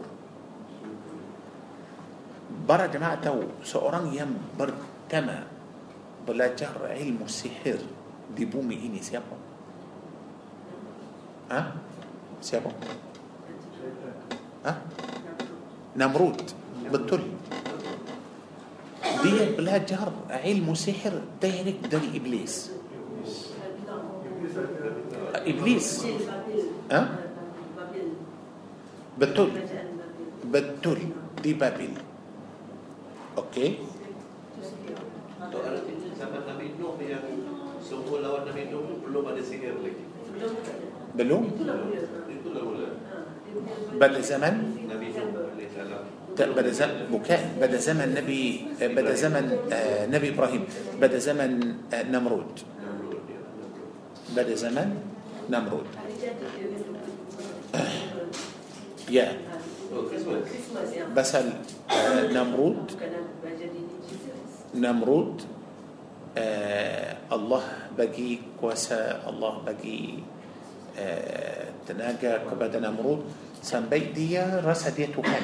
Speaker 3: Para jemaah tahu seorang yang pertama belajar ilmu sihir di bumi ini siapa? Ha? Siapa? Ha? Namrud. Betul. Dia belajar ilmu sihir direct dari iblis. Iblis. Ha? Betul. Betul, di Babil. Okey.
Speaker 4: Untuk artinya zaman Nabi Nuh yang semua lawan Nabi Nuh tu belum ada sihir lagi.
Speaker 3: Belum?
Speaker 4: Itulah mula.
Speaker 3: Pada zaman
Speaker 4: Nabi Nuh alaihissalam.
Speaker 3: pada zaman bukan pada zaman Nabi pada zaman uh, Nabi Ibrahim, pada zaman uh, Namrud. Pada zaman Namrud. Ya.
Speaker 4: Oh, Christmas.
Speaker 3: Pasal uh, Namrud Namrud uh, Allah bagi kuasa, Allah bagi uh, tenaga kepada Namrud sampai dia rasa dia Tuhan.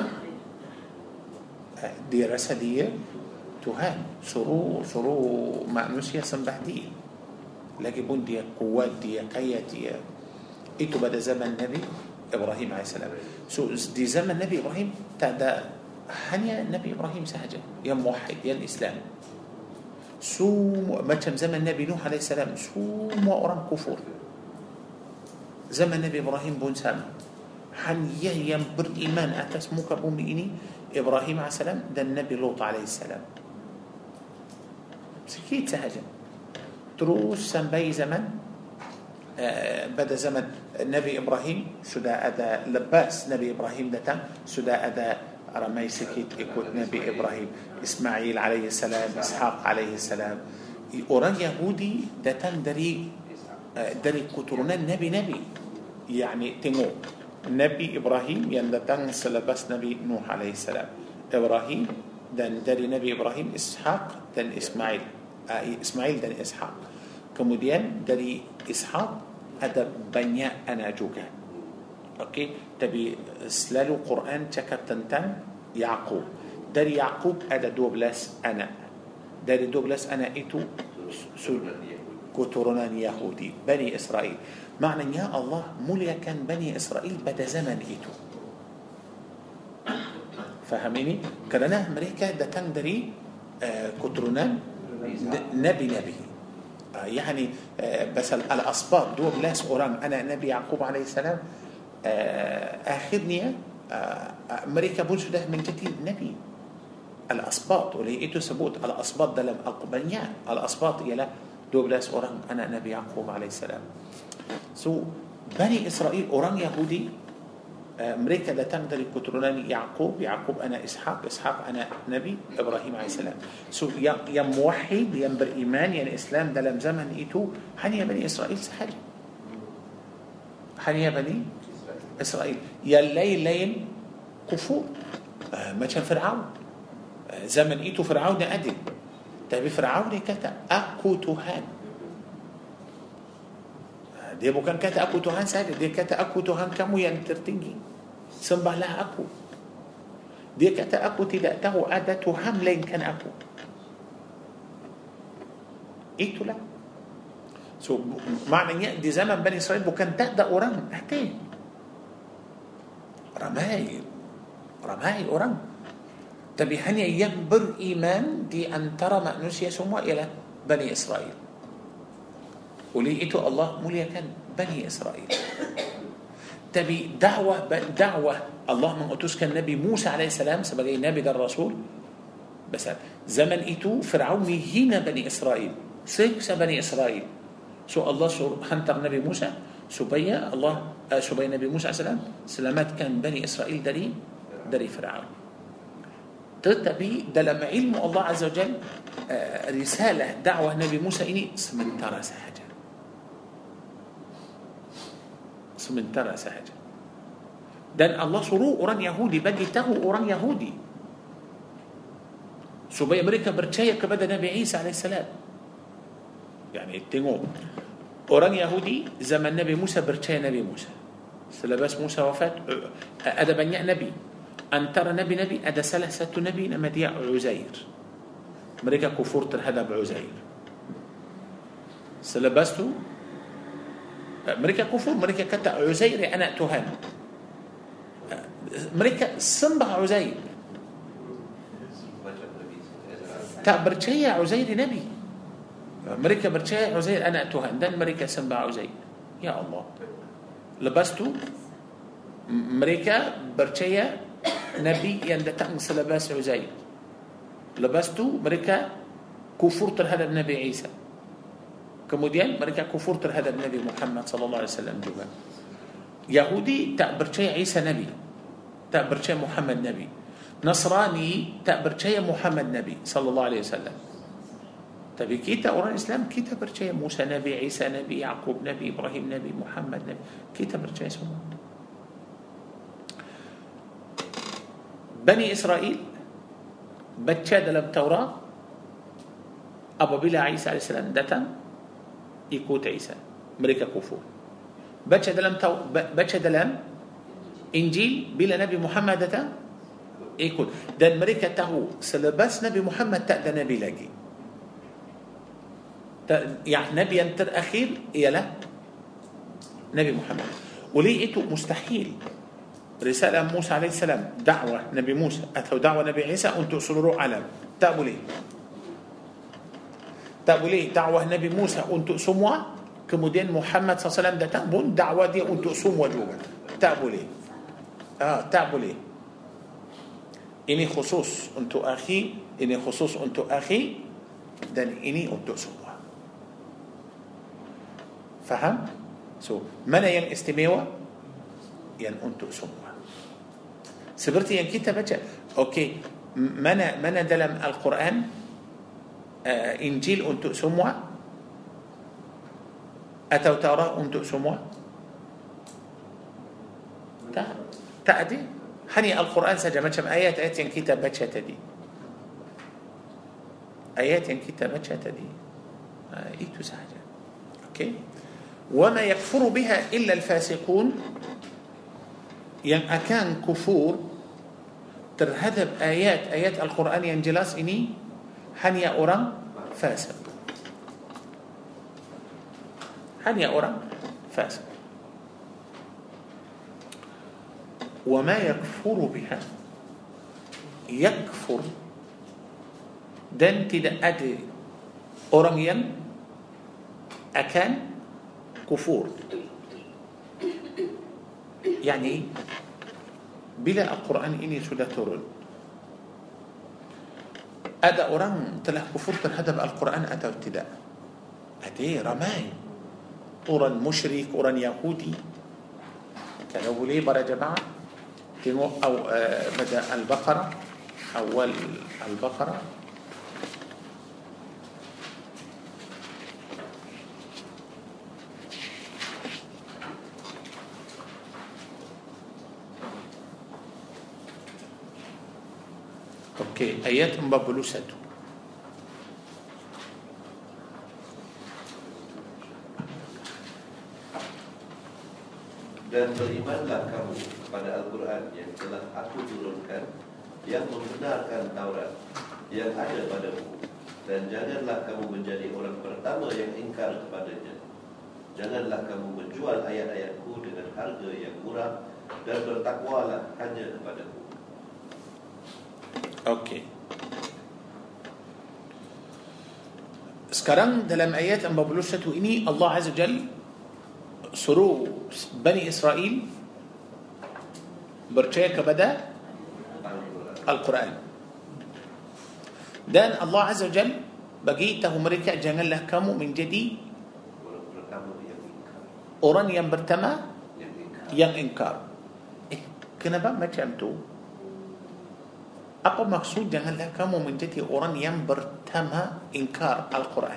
Speaker 3: uh, Dia rasa dia Tuhan, suruh suruh manusia sembah dia. Lagipun dia kuat, dia kaya, dia itu pada zaman Nabi Ibrahim alaihissalam. So di zaman Nabi Ibrahim tak ada, hanya Nabi Ibrahim sahaja yang muwahhid, yang Islam. Semua macam zaman Nabi Nuh alaihissalam, semua orang kufur. Zaman Nabi Ibrahim pun sama. Hanya yang beriman atas muka bumi ini Ibrahim alaihissalam dan Nabi Lut alaihissalam. Sikit sahaja. Terus sampai zaman Uh, pada zaman Nabi Ibrahim sudah ada, lepas Nabi Ibrahim datang sudah ada ramai sikit ikut Nabi Ibrahim, Ismail alaihi salam, Ishaq alaihi salam. Orang Yahudi datang dari uh, dari keturunan Nabi-Nabi. Yani tengok Nabi Ibrahim yang datang selepas Nabi Nuh alaihi salam, Ibrahim, dan dari Nabi Ibrahim Ishaq dan Ismail, uh, Ismail dan Ishaq. Kemudian dari Ishaq ada banyak anak juga. Okey, tapi selalu Quran cakap tentang Yaqub. Dari Yaqub ada dua belas anak. Dari dua belas anak itu keturunan Yahudi, Bani Israel. Maknanya Allah muliakan Bani Israel pada zaman itu. Faham ini? Kerana mereka datang dari uh, keturunan Nabi-Nabi. يعني بس الأصباط dua belas orang anak Nabi Yaqub alaihissalam, akhirnya mereka pun sudah menjadi Nabi. Al-Asbat, oleh itu sebut Al-Asbat dalam Al-Quran. Al-Asbat ialah dua belas orang anak Nabi Yaqub alaihissalam. So Bani Israel, orang Yahudi, mereka datang dari keturunan Yaqub, Yaqub anak Ishaq, Ishaq anak Nabi Ibrahim alaihissalam. So yang yang muwahhid, yang beriman, yang Islam dalam zaman itu hanya Bani Israel sahaja. Hanya Bani Israel. Yang lain-lain kufur, uh, macam Fir'aun. Uh, zaman itu Fir'aun adil, tapi Fir'aun dia kata aku Tuhan. Uh, dia bukan kata aku Tuhan saja, dia kata aku Tuhan kamu yang tertinggi, sembahlah aku. Dia kata aku tidak tahu ada Tuhan melainkan aku. Itulah. So maknanya di zaman Bani Israel bukan tak ada orang hati, ramai ramai orang, tapi hanya yang beriman di antara manusia semua ialah Bani Israel. Oleh itu Allah muliakan Bani Israel. Tapi dakwah dakwah Allah mengutuskan Nabi Musa alaihissalam sebagai Nabi dan Rasul. Besar zaman itu Fir'aun hina Bani Israel, siksa Bani Israel. So Allah suruh hantar Nabi Musa supaya Allah uh, supaya Nabi Musa alaihissalam selamatkan Bani Israel dari dari Fir'aun. Tetapi dalam ilmu Allah Azza wa Jalla, uh, risalah dakwah Nabi Musa ini sementara sahaja. Sementara sahaja. Dan Allah suruh orang Yahudi bagi tahu orang Yahudi supaya mereka percaya kepada Nabi Isa alaihissalam. Yani tengok, orang Yahudi zaman Nabi Musa percaya Nabi Musa. Selepas Musa wafat, ada banyak Nabi. Antara Nabi-Nabi ada salah satu Nabi nama dia Uzair. Mereka kufur terhadap Uzair. Selepas tu mereka kufur, mereka kata Uzair anak Tuhan. Mereka sembah Uzair, tak percaya Uzair Nabi. Mereka percaya Uzair anak Tuhan dan mereka sembah Uzair. Ya Allah. Lepas tu mereka percaya Nabi yang datang selepas Uzair. Lepas tu mereka kufur terhadap Nabi Isa. Kemudian mereka kufur terhadap Nabi Muhammad sallallahu alaihi wasallam juga. Yahudi tak percaya Isa Nabi, tak percaya Muhammad Nabi. Nasrani tak percaya Muhammad Nabi sallallahu alaihi wasallam. Tapi kita orang Islam, kita percaya Musa Nabi, Isa Nabi, Yaqub Nabi, Ibrahim Nabi, Muhammad Nabi. Kita percaya semua. Bani Israel baca dalam Taurat apabila Isa alaihissalam datang ikut Isa, mereka kufur. Baca dalam baca dalam Injil bila Nabi Muhammad datang ikut. Dan mereka tahu selepas Nabi Muhammad tak ada Nabi lagi. Yang Nabi yang terakhir ialah Nabi Muhammad. Oleh itu mustahil risalah Musa alaihissalam, dakwah Nabi Musa atau dakwah Nabi Isa untuk seluruh alam. Tak boleh. Tak boleh dakwah Nabi Musa untuk semua, kemudian Muhammad sallallahu alaihi wasallam datang pun dakwah dia untuk semua juga. Tak boleh. Ah, tak boleh. Ini khusus untuk akhi, ini khusus untuk akhi, dan ini untuk semua. Faham? So, mana yang istimewa? Yang untuk semua. Seperti yang kita baca. Okey, mana mana dalam Al-Quran uh, Injil untuk semua atau Taurat untuk semua? Tak, tak ada. Hanya Al-Quran saja, macam ayat-ayat yang kita baca tadi. Ayat yang kita baca tadi. Uh, itu sahaja. Okey. وَمَا يَكْفُرُ بِهَا إِلَّا الْفَاسِقُونَ, yang akan kufur terhadap ayat-ayat Al-Quran yang jelas ini hanya orang fasik. Hanya orang fasik. وَمَا يَكْفُرُ بِهَا, yakfur, dan tidak ada orang yang akan kufur. Yani bila Al-Quran ini sudah turun, ada orang telah kufur terhadap Al-Quran atau tidak? Ada ramai. Orang musyrik, orang Yahudi. Kalau boleh para jemaah tengok أو بدأ البقرة, أول البقرة Okey, ayat empat puluh satu.
Speaker 4: Dan berimanlah kamu kepada Al-Quran yang telah aku turunkan, yang membenarkan Taurat yang ada padamu, dan janganlah kamu menjadi orang pertama yang ingkar kepadanya. Janganlah kamu menjual ayat-ayatku dengan harga yang murah, dan bertakwalah hanya kepadaku.
Speaker 3: Okey. Sekarang dalam ayat empat puluh satu ini Allah Azza Jalla suruh Bani Israel percaya kepada Al-Quran. Dan Allah Azza Jalla bagi tahu mereka, janganlah kamu menjadi orang yang pertama yang ingkar. Eh, kenapa macam tu? Apa maksud janganlah kamu menjadi orang yang pertama ingkar Al-Quran?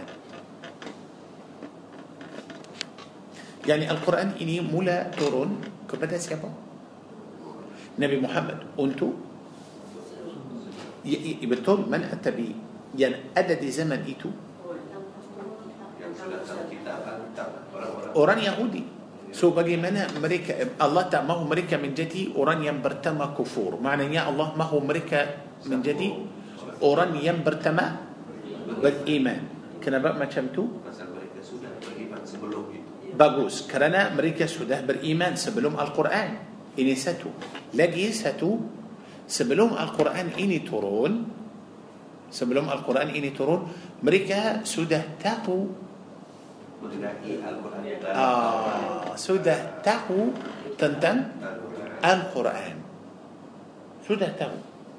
Speaker 3: Yani Al-Quran ini mula turun kepada siapa? Nabi Muhammad untuk ya, ya, betul mana tabi yang ada di zaman itu
Speaker 4: Yang sudah dalam kitab Alkitab orang-orang
Speaker 3: orang Yahudi. So bagaimana mereka, Allah tak mahu mereka menjadi orang yang pertama kufur. Maknanya Allah mahu mereka menjadi orang yang pertama beriman. Kenapa macam tu?
Speaker 4: pasal mereka sudah beriman sebelum itu.
Speaker 3: Bagus, kerana mereka sudah beriman sebelum Al-Quran. Ini satu. Lagi satu, sebelum Al-Quran ini turun, sebelum Al-Quran ini turun, mereka sudah tahu
Speaker 4: Mengenai Al-Quran dan
Speaker 3: ah, sudah tahu tentang
Speaker 4: Al-Quran.
Speaker 3: Al-Quran. Sudah tahu.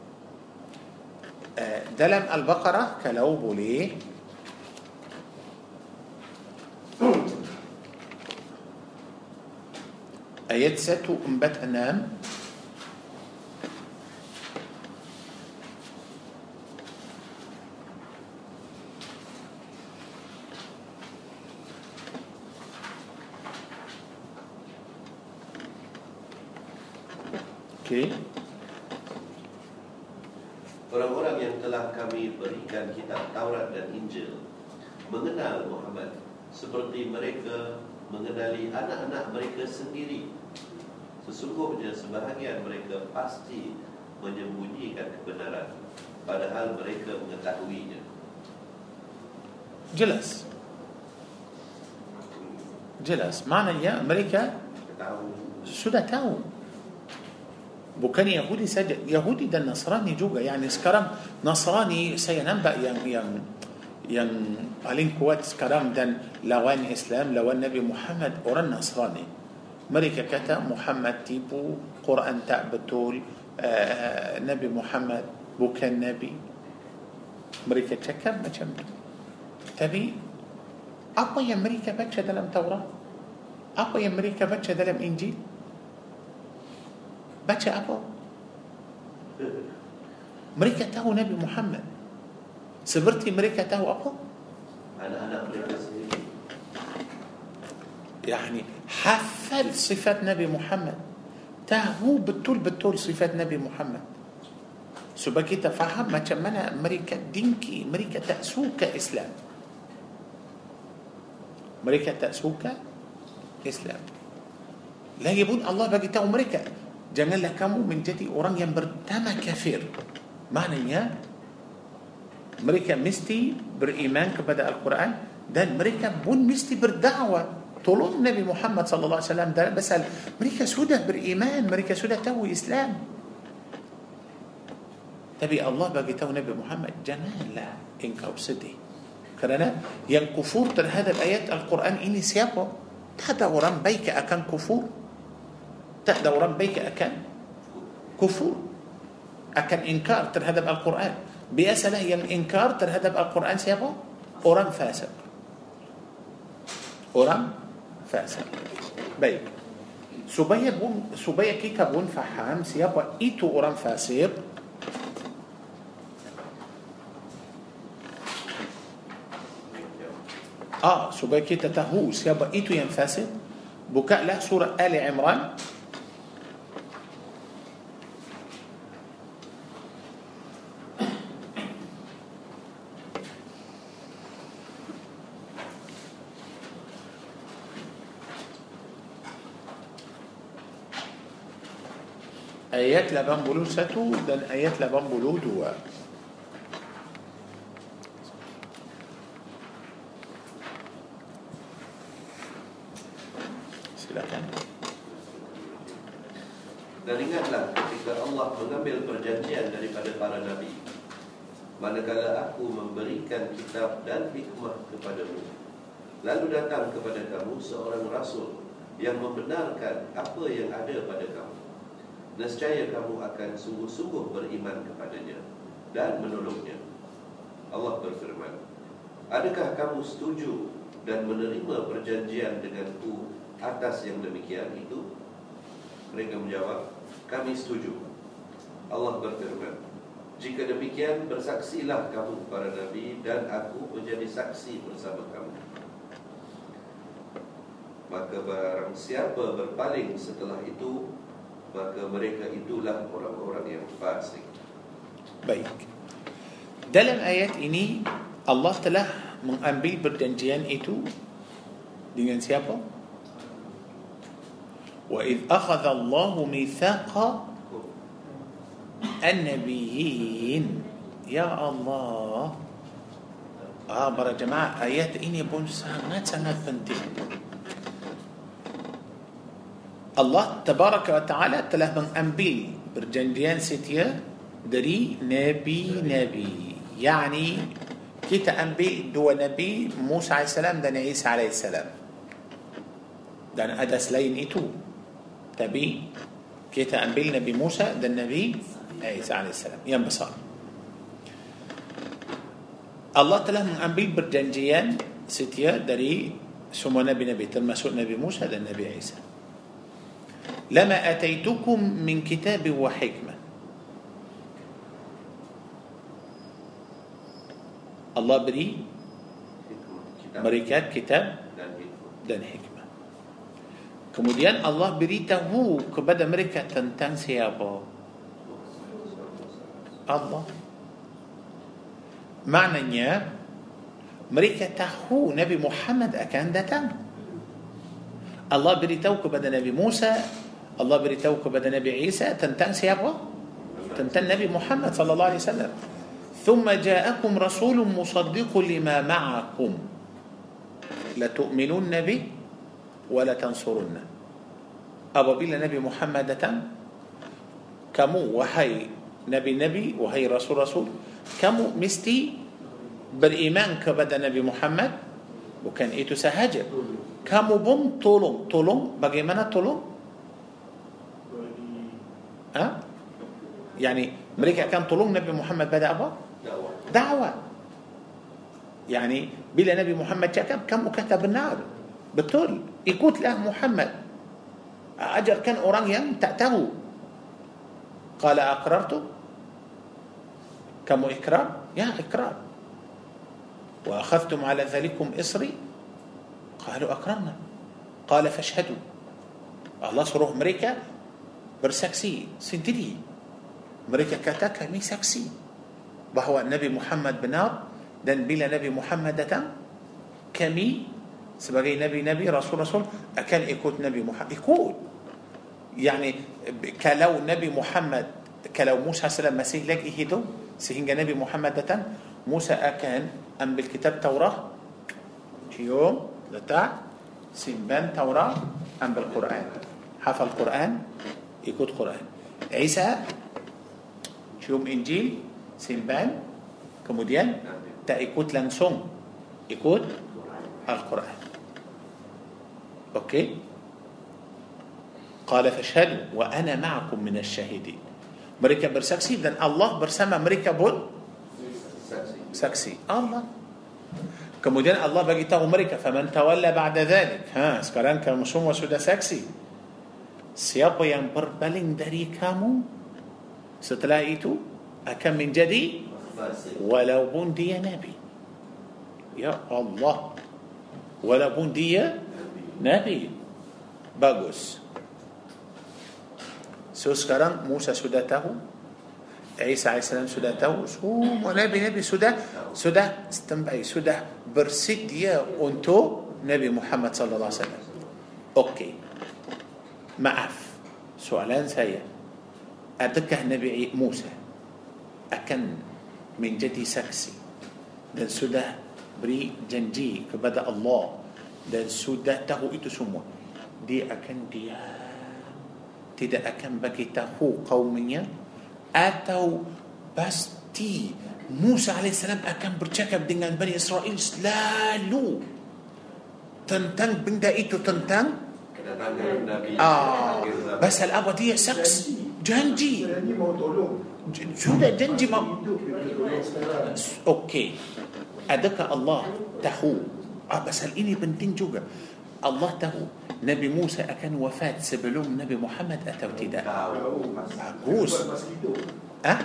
Speaker 3: Uh, dalam Al-Baqarah kalau boleh ayat seratus empat puluh enam okey.
Speaker 4: Orang-orang yang telah kami berikan kitab Taurat dan Injil mengenal Muhammad seperti mereka mengenali anak-anak mereka sendiri. Sesungguhnya sebahagian mereka pasti menyembunyikan kebenaran, padahal mereka mengetahuinya.
Speaker 3: Jelas. Jelas. Maknanya mereka
Speaker 4: Tahu
Speaker 3: sudah tahu. Bukan Yahudi saja, Yahudi dan Nasrani juga. Yani sekarang Nasrani saya nampak yang yang yang paling kuat sekarang dan lawan Islam, lawan Nabi Muhammad, orang Nasrani. Mereka kata Muhammad tipu, Quran tak betul, uh, Nabi Muhammad bukan Nabi. Mereka cakap macam tu. Tapi apa yang mereka baca dalam Taurat? Apa yang mereka baca dalam Injil? Baca apa? Mereka tahu Nabi Muhammad seperti mereka tahu apa?
Speaker 4: anak-anak mereka sendiri.
Speaker 3: Yani hafal sifat Nabi Muhammad, tahu betul-betul sifat Nabi Muhammad. Supaya kita faham macam mana mereka dengki, mereka tak suka Islam. Mereka tak suka Islam. Lagipun Allah bagi tahu mereka, janganlah kamu menjadi orang yang pertama kafir. Maknanya mereka mesti beriman kepada Al-Quran dan mereka pun mesti berdakwah tolong Nabi Muhammad sallallahu alaihi wasallam dalam pasal mereka sudah beriman, mereka sudah tahu Islam. Tapi Allah bagi tahu Nabi Muhammad, janganlah engkau sedih. Kerana yang kufur terhadap ayat Al-Quran ini siapa? Tak ada orang baik akan kufur. Tak ada orang baik akan kufur, akan ingkar terhadap Al-Quran. Biasalah yang ingkar terhadap Al-Quran siapa? Orang fasik. Orang fasik. Baik. Supaya pun, supaya kita pun faham siapa itu orang fasik, ah, supaya kita tahu siapa itu yang fasik, bukalah surah Ali Imran ayat lapan puluh satu dan ayat lapan puluh dua. Silakan.
Speaker 4: Dan ingatlah ketika Allah mengambil perjanjian daripada para nabi, manakala aku memberikan kitab dan hikmah kepadamu, lalu datang kepada kamu seorang rasul yang membenarkan apa yang ada pada kamu, nescaya kamu akan sungguh-sungguh beriman kepadanya dan menolongnya. Allah berfirman, adakah kamu setuju dan menerima perjanjian denganku atas yang demikian itu? Mereka menjawab, kami setuju. Allah berfirman, jika demikian bersaksilah kamu para nabi dan aku menjadi saksi bersama kamu. Maka barang siapa berpaling setelah itu, maka mereka itulah orang-orang yang fasik.
Speaker 3: Baik. Dalam ayat ini Allah telah mengambil perjanjian itu dengan siapa? Wa idh akhadha Allahu mithaqa an-nabiyyin. Ya Allah. Ah, para jemaah, ayat ini pun sangat-sangat penting. Allah Tabaraka wa Ta'ala telah mengambil perjanjian setia dari nabi-nabi. Yani kita ambil dua nabi, Musa alaihissalam dan Isa alaihissalam. Dan ada selain itu. Tapi kita ambil Nabi Musa dan Nabi Isa alaihissalam yang besar. Allah telah mengambil perjanjian setia dari semua nabi-nabi termasuk Nabi Musa dan Nabi Isa. Lama ataitukum min kitab wa hikmah. Allah beri mereka kitab dan hikmah. Kemudian Allah beritahu kepada mereka tentang siapa? Allah. Maknanya mereka tahu Nabi Muhammad akan datang. Allah beritahu kepada Nabi Musa, Allah beritahu kepada Nabi Isa tentang siapa? Tentang Nabi Muhammad sallallahu alaihi wasallam. ثم جاءكم رسول مصدق لما معكم لتؤمنن به ولا تنصرنه. Apabila Nabi Muhammad datang, kamu wahai nabi-nabi, wahai rasul-rasul, kamu mesti beriman kepada Nabi Muhammad. Bukan itu sahaja, kamu pun tolong. Tolong, bagaimana tolong? Ha? Yani mereka akan tolong Nabi Muhammad pada apa? Dakwah. Yani bila Nabi Muhammad cakap, kamu kata benar, betul, ikutlah Muhammad, ajarkan orang yang tak tahu. Qala aqrartu, kamu ikrar? Ya, ikrar. Wa akhadhtum ala dhalikum isri? Qalu aqrarna. Qala fashhadu. Allah suruh mereka bersaksi sendiri. Mereka kata kami saksi bahawa Nabi Muhammad benar, dan bila Nabi Muhammad datang, kami sebagai nabi-nabi, rasul-rasul akan ikut Nabi Muhammad. Ikut. Yani kalau Nabi Muhammad, kalau Musa salam masih lagi hidup sehingga Nabi Muhammad datang, Musa akan ambil kitab Taurah, cium, letak, simpan Taurah, ambil Quran, hafal Quran, ikut Quran. Isa cium Injil, simpan, kemudian tak ikut langsung, ikut Al-Quran. Okey. Qala fashhadu wa ana ma'akum min asy-syahidin. Mereka bersaksi dan Allah bersama mereka pun saksi. Allah. Kemudian Allah bagi tahu mereka, faman tawalla ba'da dhalik. Ha, sekarang kamu semua sudah saksi. Siapa yang berpaling dari kamu setelah itu akan menjadi walaupun dia Nabi. Ya Allah, walaupun dia Nabi. Bagus. So sekarang Musa sudah tahu, Isa alaihissalam sudah tahu, semua Nabi-Nabi sudah sudah standby, sudah bersedia untuk Nabi Muhammad sallallahu alaihi wasallam. Okey. Maaf, soalan saya, adakah Nabi Musa akan menjadi saksi dan sudah beri janji kepada Allah dan sudah tahu itu semua, dia akan diam, tidak akan bagi tahu kaumnya, atau pasti Musa alaihissalam akan bercakap dengan Bani Israel selalu tentang benda itu, tentang ah, pasal apa? Dia saksi, janji, sudah janji mau. Okey, adakah Allah tahu? Ah, pasal ini penting juga. Allah tahu Nabi Musa akan wafat sebelum Nabi Muhammad atau tidak? Bagus. Ah?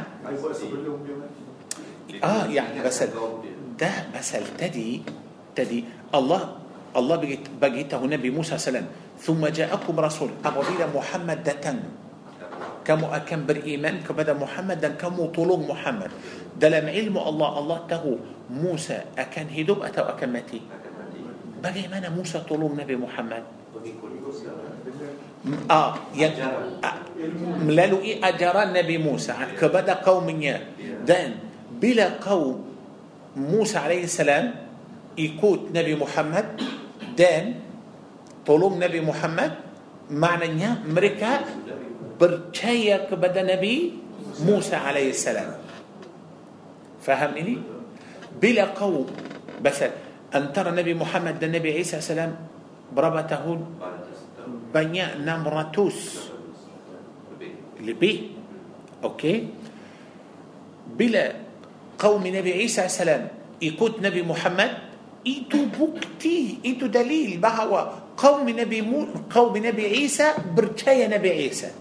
Speaker 3: Ah, يعني pasal dah pasal tadi tadi Allah Allah bagi bagi tahu Nabi Musa sallam, ثم جاءكم رسول, apabila Muhammad datang, kamu akan beriman kepada Muhammad dan kamu tolong Muhammad. Dalam ilmu Allah, Allah tahu Musa akan hidup atau akan mati.
Speaker 4: Akan mati.
Speaker 3: Bagaimana Musa tolong Nabi Muhammad?
Speaker 4: Mengikut Musa.
Speaker 3: Ah, yang
Speaker 4: Ajaran.
Speaker 3: ah, melalui ajaran Nabi Musa kepada kaumnya. Dan bila kaum Musa alaihissalam ikut Nabi Muhammad dan tolong Nabi Muhammad, maknanya mereka percaya kepada Nabi Musa alaihissalam. Faham ini? Bila kau basal antara Nabi Muhammad dan Nabi Isa salam berapa tahun? Banyak enam ratus lebih. Okey. Bila kaum Nabi Isa salam ikut Nabi Muhammad, itu bukti, itu dalil bahawa kaum Nabi kaum Nabi Isa percaya Nabi Isa.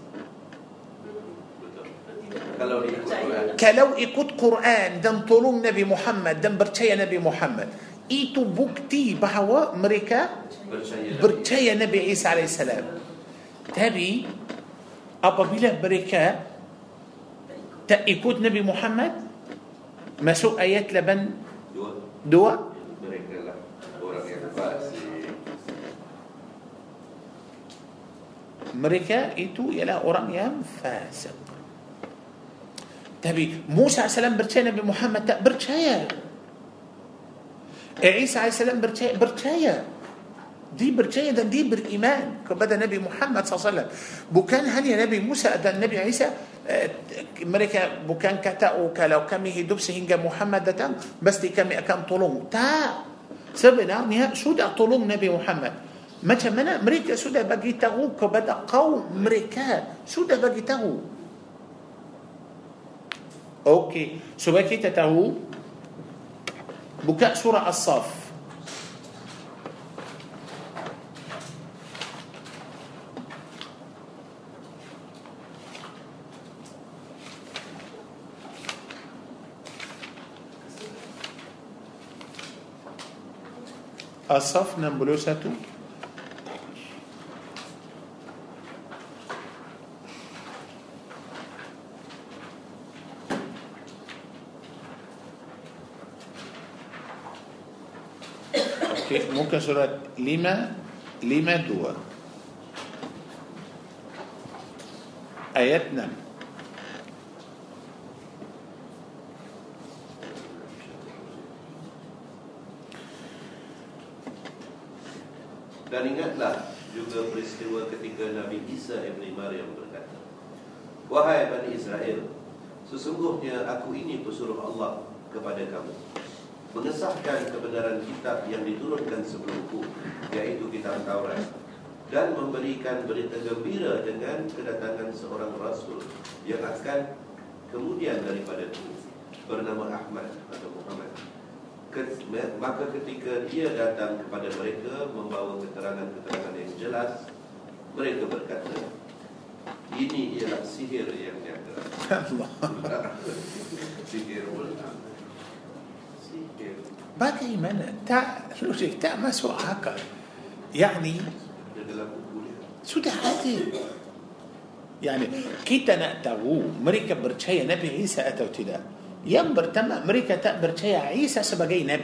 Speaker 4: Kalau ikut Quran,
Speaker 3: Kalau ikut Quran dan tolong Nabi Muhammad dan percaya Nabi Muhammad, itu bukti bahawa mereka
Speaker 4: percaya
Speaker 3: percaya Nabi Isa alaihissalam. Tapi apabila mereka tak ikut Nabi Muhammad, masuk ayat lapan
Speaker 4: dua,
Speaker 3: dua,
Speaker 4: mereka lah orang yang fasik.
Speaker 3: mereka itu ialah orang yang fasik. Tapi Musa alaihissalam percaya, Nabi Muhammad tak percaya. Isa alaihissalam percaya, percaya. Dia percaya dan dia beriman kepada Nabi Muhammad sallallahu alaihi wasallam. Bukan hanya Nabi Musa dan Nabi Isa. eh, Mereka bukan kata, oh kalau kami hidup sehingga Muhammad datang, pasti kami akan tolong. Tak. Sebenarnya sudah tolong Nabi Muhammad. Macam mana mereka sudah bagi tahu kepada kaum mereka, sudah bagi tahu. Okey, supaya kita tahu, buka surah As-Saff. As-Saff enam puluh satu. Muka surat lima lima dua ayat enam.
Speaker 4: Dan ingatlah juga peristiwa ketika Nabi Isa ibn Maryam berkata, wahai Bani Israel, sesungguhnya aku ini pesuruh Allah kepada kamu, mengesahkan kebenaran kitab yang diturunkan sebelumku, yaitu kitab Taurat, dan memberikan berita gembira dengan kedatangan seorang Rasul yang akan kemudian daripadaku, bernama Ahmad atau Muhammad. Maka ketika dia datang kepada mereka membawa keterangan-keterangan yang jelas, mereka berkata, ini ialah sihir yang nyata. Sihir pula. Sihir.
Speaker 3: Bagaimana? Tak logik, tak masuk akal. Yani
Speaker 4: Ada dalam buku dia.
Speaker 3: sudah ada. Yani kita nak tahu mereka percaya Nabi Isa atau tidak. Yang pertama, mereka tak percaya Isa sebagai Nabi.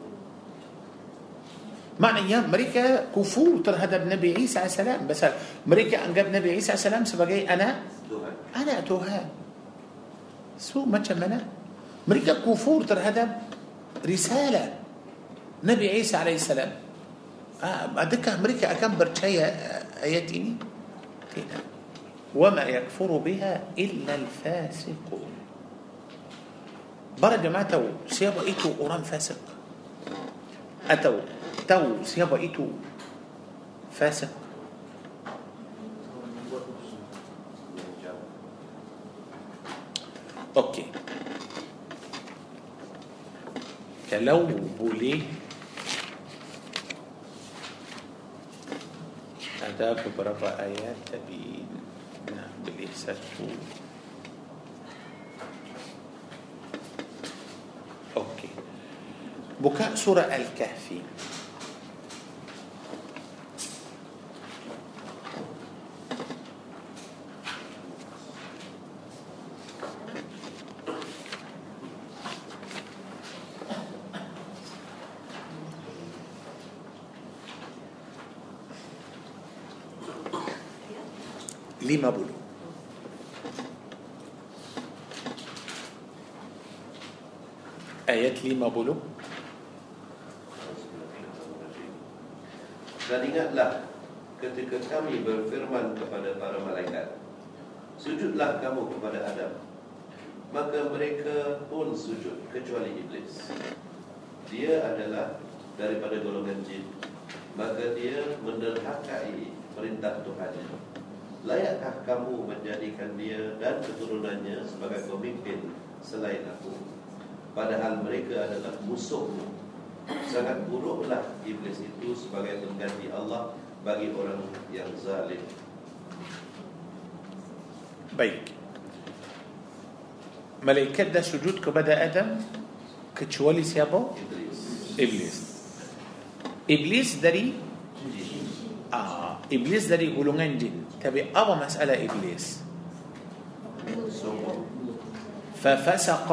Speaker 3: Maknanya mereka kufur terhadap Nabi Isa alaihissalam. Pasal mereka anggap Nabi Isa alaihissalam sebagai anak
Speaker 4: Tuhan.
Speaker 3: anak Tuhan. So macam mana? Mereka kufur terhadap risalah Nabi Isa alaihissalam. Ah, adakah mereka akan percaya ayat ini? Tidak. وَمَا يَكْفُرُ بِهَا إِلَّا الْفَاسِقُونَ. Para jemaah tahu siapa itu orang fasik? Atau tahu siapa itu fasik? Okey. Kalau boleh, ada beberapa ayat tapi nak pilih satu. Okey. Buka surah Al-Kahfi. lima puluh. Ayat lima puluh.
Speaker 4: Dan ingatlah ketika kami berfirman kepada para malaikat, sujudlah kamu kepada Adam. Maka mereka pun sujud kecuali iblis. Dia adalah daripada golongan jin. Maka dia menderhakai perintah Tuhannya. Layakkah kamu menjadikan dia dan keturunannya sebagai pemimpin selain aku? Padahal mereka adalah musuhmu. Sangat buruklah iblis itu sebagai pengganti Allah bagi orang yang zalim.
Speaker 3: Baik. Malaikat dah sujud kepada Adam kecuali siapa?
Speaker 4: Iblis.
Speaker 3: Iblis. Iblis dari ah, Iblis dari golongan jin. Tapi apa masalah iblis? ففسق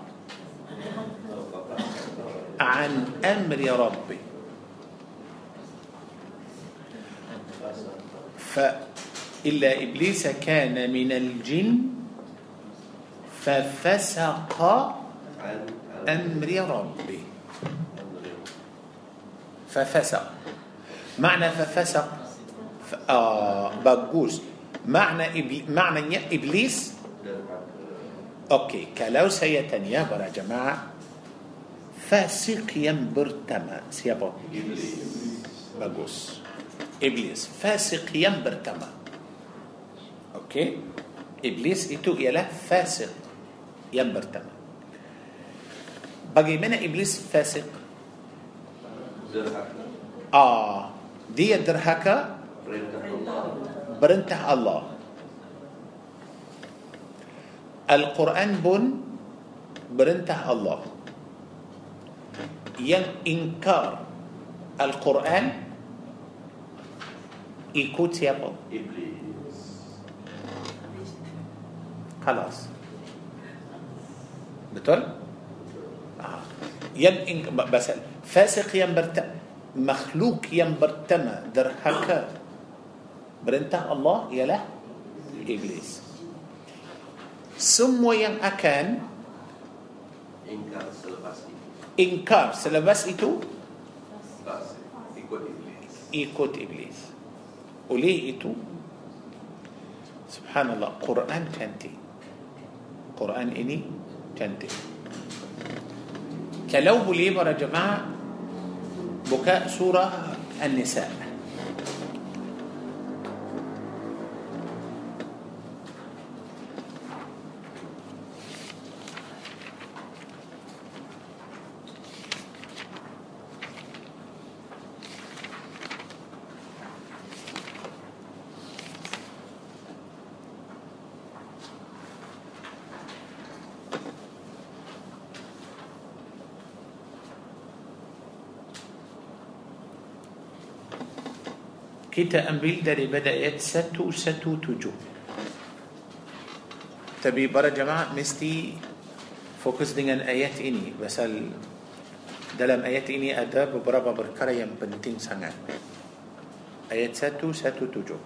Speaker 3: عن أمر ربه فإلا إبليس كان من الجن ففسق عن أمر ربه ففسق معنى ففسق ف... آه bagus معنى إبل... معنى إبليس أوكي kalau saya tanya para jemaah fasik yang pertama siapa?
Speaker 4: Iblis.
Speaker 3: Bagus. Iblis fasik yang pertama. Okey. Iblis itu ialah fasik yang pertama. Bagaimana iblis fasik?
Speaker 4: Derhaka.
Speaker 3: Ah, dia derhaka
Speaker 4: Perintah Allah.
Speaker 3: perintah Allah. Al-Quran pun perintah Allah. Yang ingkar Al-Quran ikut siapa?
Speaker 4: Iblis.
Speaker 3: Khalas. Betul? Ah. Yang ing- basal fasik yang bertama, makhluk yang pertama derhaka perintah Allah ialah iblis. Semua yang akan
Speaker 4: Ingkar selepas itu.
Speaker 3: ingkar selepas itu
Speaker 4: Fasik. Ikut iblis.
Speaker 3: ikut iblis. Oleh itu subhanallah, Quran cantik. Quran ini cantik. Kalau boleh para jemaah buka surah An-Nisa. Kita ambil daripada ayat seratus tujuh. Tapi para jemaah mesti fokus dengan ayat ini. Pasal dalam ayat ini ada beberapa perkara yang penting sangat. Ayat seratus tujuh.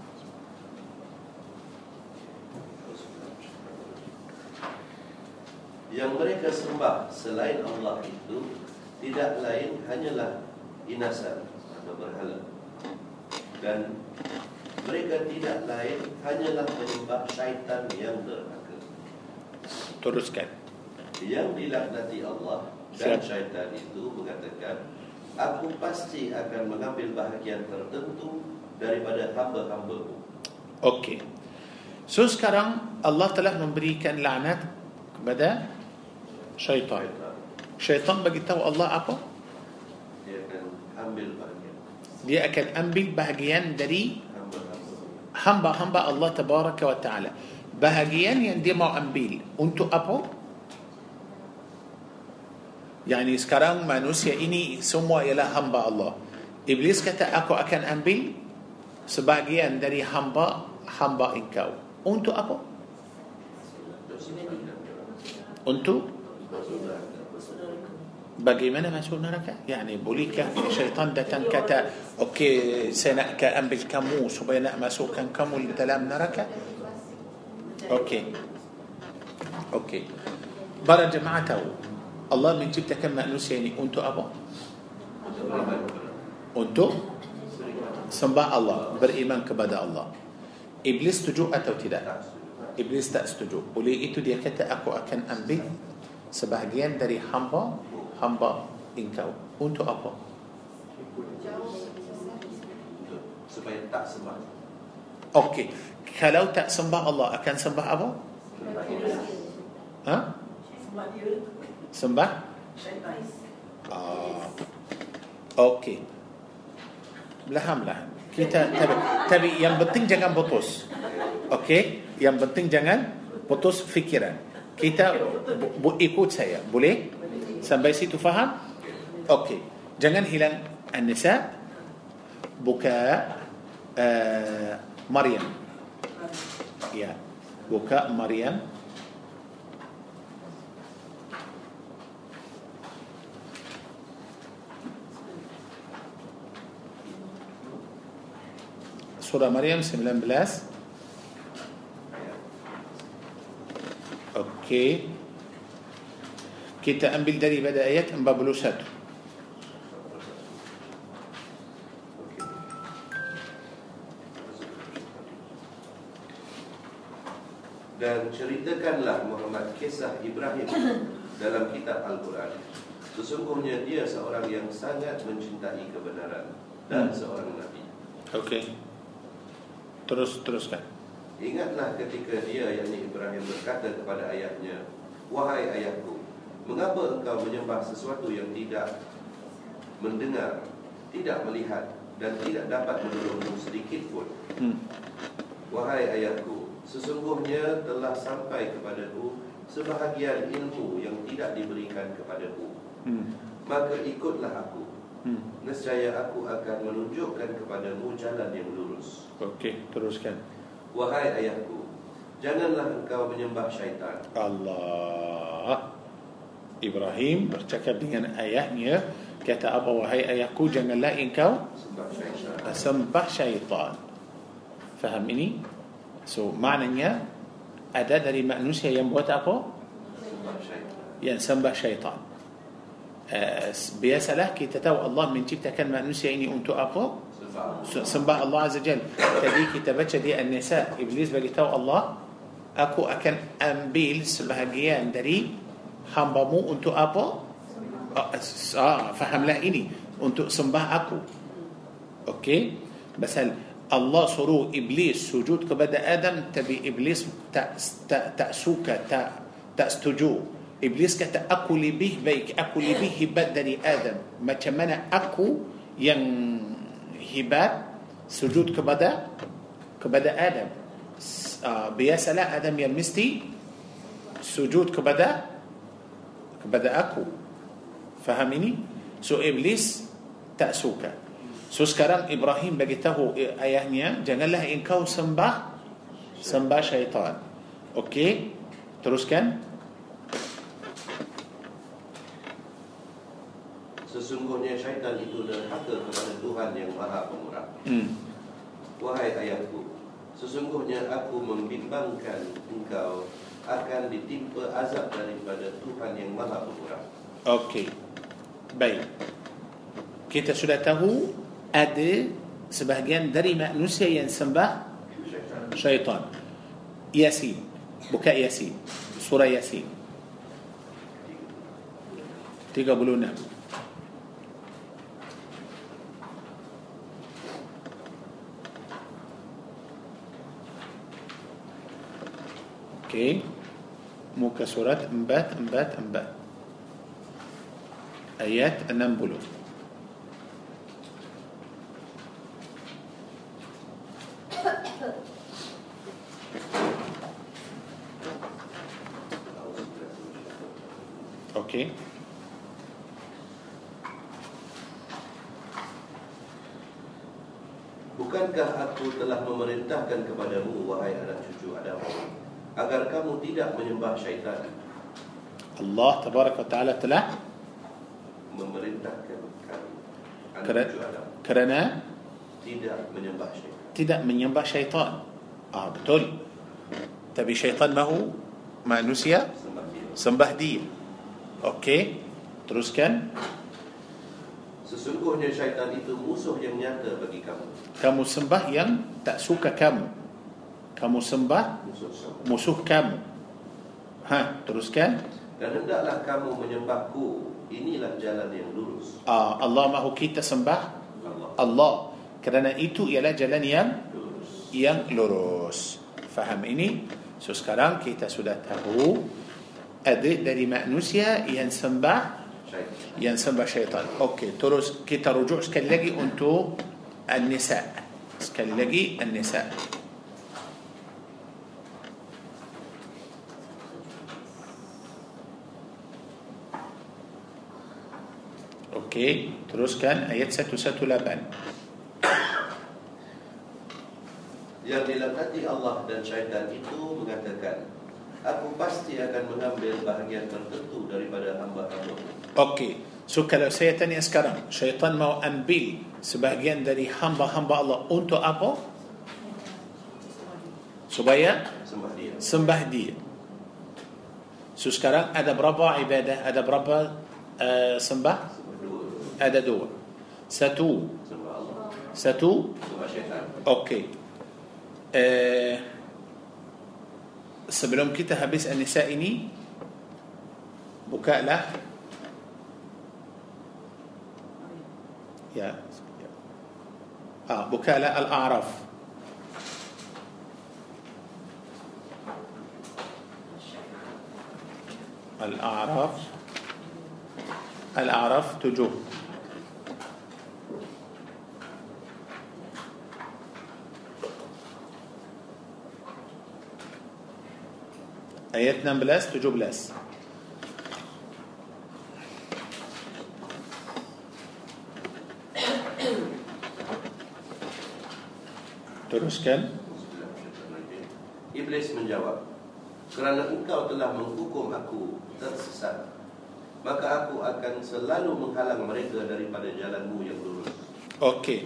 Speaker 4: Yang mereka sembah selain Allah itu tidak lain hanyalah inasan atau berhala. Dan mereka tidak lain hanyalah menyembah syaitan yang derhaka,
Speaker 3: Teruskan.
Speaker 4: yang dilaknati Allah. Dan syaitan itu mengatakan, aku pasti akan mengambil bahagian tertentu daripada hamba-hambamu.
Speaker 3: Okey. So sekarang Allah telah memberikan laknat kepada syaitan. Syaitan bagi tahu Allah apa?
Speaker 4: Dia akan ambil bahagian
Speaker 3: Dia akan ambil bahagian dari
Speaker 4: hamba-hambamu.
Speaker 3: hamba-hamba Allah tabaraka wa ta'ala. Bahagian yang dia mau ambil untuk apa? Yani sekarang manusia ini semua ialah hamba Allah. Iblis kata aku akan ambil sebahagian dari hamba hamba engkau. Untuk apa? Untuk Bagaimana masuk neraka? Yani bolehkah syaitan datang kata, okey, saya nak ambil kamu supaya nak masukkan kamu dalam neraka? Okey. Okey. Para jemaah tahu, Allah menciptakan manusia ini untuk apa? Untuk sembah Allah, beriman kepada Allah. Iblis setuju atau tidak? Iblis tak setuju. Oleh itu dia kata, aku akan ambil sebahagian dari hamba hamba engkau. Untuk apa?
Speaker 4: Supaya tak sembah.
Speaker 3: Okey. Kalau tak sembah Allah, akan sembah apa? Ha?
Speaker 2: Sebab dia
Speaker 3: Sembah?
Speaker 2: syaitan.
Speaker 3: Ah. Okey. Belaham-belaham. Kita tapi, tapi yang penting jangan putus. Okey? Yang penting jangan putus fikiran. Kita bu- bu- ikut saya. Boleh? Sampai situ faham? Okey. Jangan hilang An-Nisa. Buka uh, Maryam. Ya. Buka Maryam. Surah Maryam sembilan belas. Okey. Kita ambil daripada ayat empat puluh satu.
Speaker 4: Dan ceritakanlah Muhammad kisah Ibrahim dalam kitab Al-Quran. Sesungguhnya dia seorang yang sangat mencintai kebenaran dan seorang Nabi.
Speaker 3: Okey. Terus teruskan.
Speaker 4: Ingatlah ketika dia, yakni Ibrahim, berkata kepada ayahnya, wahai ayahku, mengapa engkau menyembah sesuatu yang tidak mendengar, tidak melihat dan tidak dapat menolongmu sedikit pun?
Speaker 3: Hmm.
Speaker 4: Wahai ayahku, sesungguhnya telah sampai kepadaku sebahagian ilmu yang tidak diberikan kepadaku.
Speaker 3: Hmm.
Speaker 4: Maka ikutlah aku.
Speaker 3: Hmm.
Speaker 4: Nescaya aku akan menunjukkan kepadamu jalan yang lurus.
Speaker 3: Okey, teruskan.
Speaker 4: Wahai ayahku, janganlah engkau menyembah syaitan.
Speaker 3: Allah. Ibrahim bercakap dengan ayahnya, kata apa? Wahai ayahku, janganlah engkau
Speaker 4: Sembah syaitan.
Speaker 3: sembah syaitan. Faham ini? So maknanya ada dari manusia yang buat apa?
Speaker 4: Sembah syaitan.
Speaker 3: Yang sembah syaitan. Uh, biasalah kita tahu Allah menciptakan manusia ini untuk apa?
Speaker 4: Sebab
Speaker 3: Sembah Allah Azza Jal. Tadi kita baca di An-Nisa, Iblis bagi tahu Allah, aku akan ambil sebahagian dari hambamu untuk apa? Ah, fahamlah ini, untuk sembah aku. Okey? Pasal Allah suruh Iblis sujud kepada Adam, tapi Iblis tak tak tak suka, tak tak setuju. Iblis kata, aku lebih baik, aku lebih hebat dari Adam. Macam mana aku yang hebat sujud kepada kepada Adam? Uh, biasalah Adam yang mesti sujud kepada kepada aku. Faham ini? So Iblis tak suka. So sekarang Ibrahim bagi tahu ayahnya, janganlah engkau sembah sembah syaitan. Okey? Teruskan.
Speaker 4: sesungguhnya syaitan itu derhaka kepada Tuhan yang Maha Pemurah.
Speaker 3: Hmm.
Speaker 4: Wahai ayahku, sesungguhnya aku membimbangkan engkau akan ditimpa azab daripada Tuhan yang Maha Pemurah.
Speaker 3: Okey. Baik. Kita sudah tahu ada sebahagian dari manusia yang sembah
Speaker 4: Syaitan.
Speaker 3: syaitan. Yasin. Buka Yasin. Surah Yasin. tiga puluh enam. Okey. Muka surat empat empat empat. Ayat enam puluh. Okey.
Speaker 4: Bukankah aku telah memerintahkan kepadamu, wahai anak cucu Adam, agar kamu tidak menyembah syaitan?
Speaker 3: Allah tabaraka wa taala telah
Speaker 4: memerintahkan kami anak
Speaker 3: Kerana,
Speaker 4: cucu Adam
Speaker 3: kerana
Speaker 4: tidak menyembah syaitan.
Speaker 3: tidak menyembah syaitan. Ah, betul. Tapi syaitan mahu manusia
Speaker 4: Sembah dia.
Speaker 3: sembah dia. Okey, teruskan.
Speaker 4: Sesungguhnya syaitan itu musuh yang nyata bagi kamu.
Speaker 3: Kamu sembah yang tak suka kamu. Kamu sembah
Speaker 4: Musuh sama.
Speaker 3: musuh kamu. Ha, teruskan.
Speaker 4: Dan hendaklah kamu menyembahku. Inilah jalan yang lurus.
Speaker 3: Ah, Allah mahu kita sembah
Speaker 4: Allah
Speaker 3: Allah. Kerana itu ialah jalan yang
Speaker 4: lurus.
Speaker 3: yang lurus. Faham ini? So sekarang kita sudah tahu ada dari manusia yang sembah
Speaker 4: Syaitan.
Speaker 3: yang sembah syaitan. Okey, terus kita rujuk sekali lagi untuk An-Nisa. Sekali lagi An-Nisa. Okey, teruskan ayat seratus lapan belas.
Speaker 4: Yang dilaknati Allah dan syaitan itu mengatakan, aku pasti akan mengambil bahagian tertentu daripada hamba-hamba.
Speaker 3: Okey, so kalau saya tanya sekarang, syaitan mau ambil sebahagian dari hamba-hamba Allah untuk apa? Supaya
Speaker 4: Sembah dia.
Speaker 3: sembah dia. So sekarang ada berapa ibadah? Ada berapa uh, sembah?
Speaker 4: Sembah dua.
Speaker 3: Ada dua. Satu,
Speaker 4: Sembah Allah.
Speaker 3: satu.
Speaker 4: Sembah syaitan.
Speaker 3: Okey. Uh, sebelum kita habis An-Nisa ini, bukalah ya. Ah, bukalah Al-A'raf. Al-A'raf. Al-A'raf tujuh. Ayat enam belas tujuh belas. Teruskan.
Speaker 4: Iblis menjawab, kerana engkau telah menghukum aku tersesat, maka aku akan selalu menghalang mereka daripada jalanmu yang lurus.
Speaker 3: Okey.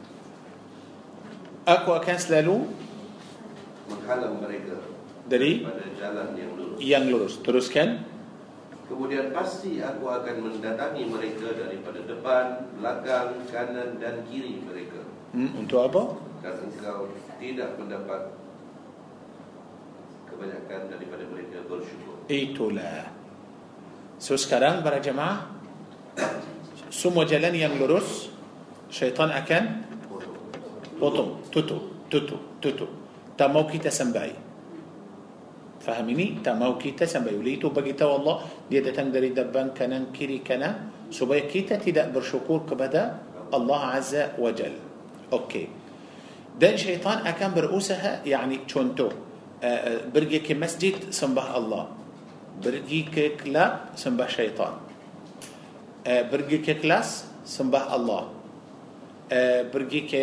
Speaker 3: Aku akan selalu
Speaker 4: Menghalang mereka
Speaker 3: dari
Speaker 4: pada jalan yang lurus.
Speaker 3: yang lurus. Teruskan.
Speaker 4: Kemudian pasti aku akan mendatangi mereka daripada depan, belakang, kanan dan kiri mereka.
Speaker 3: Hmm, untuk apa?
Speaker 4: Dan engkau tidak mendapat kebanyakan daripada mereka bersyukur.
Speaker 3: Itulah. So sekarang para jemaah, semua jalan yang lurus syaitan akan potong, tutup, tutup, tutup. Tak mau kita sampai. Faham ini? Tak mau kita sampai. Oleh itu bagi tahu Allah, dia datang dari depan, kanan, kiri, kanan, supaya kita tidak bersyukur kepada Allah Azza wa Jal. Okey. Dan syaitan akan berusaha, yani contoh, uh, pergi ke masjid sembah Allah, pergi ke kelab sembah syaitan, uh, pergi ke kelas sembah Allah, uh, pergi ke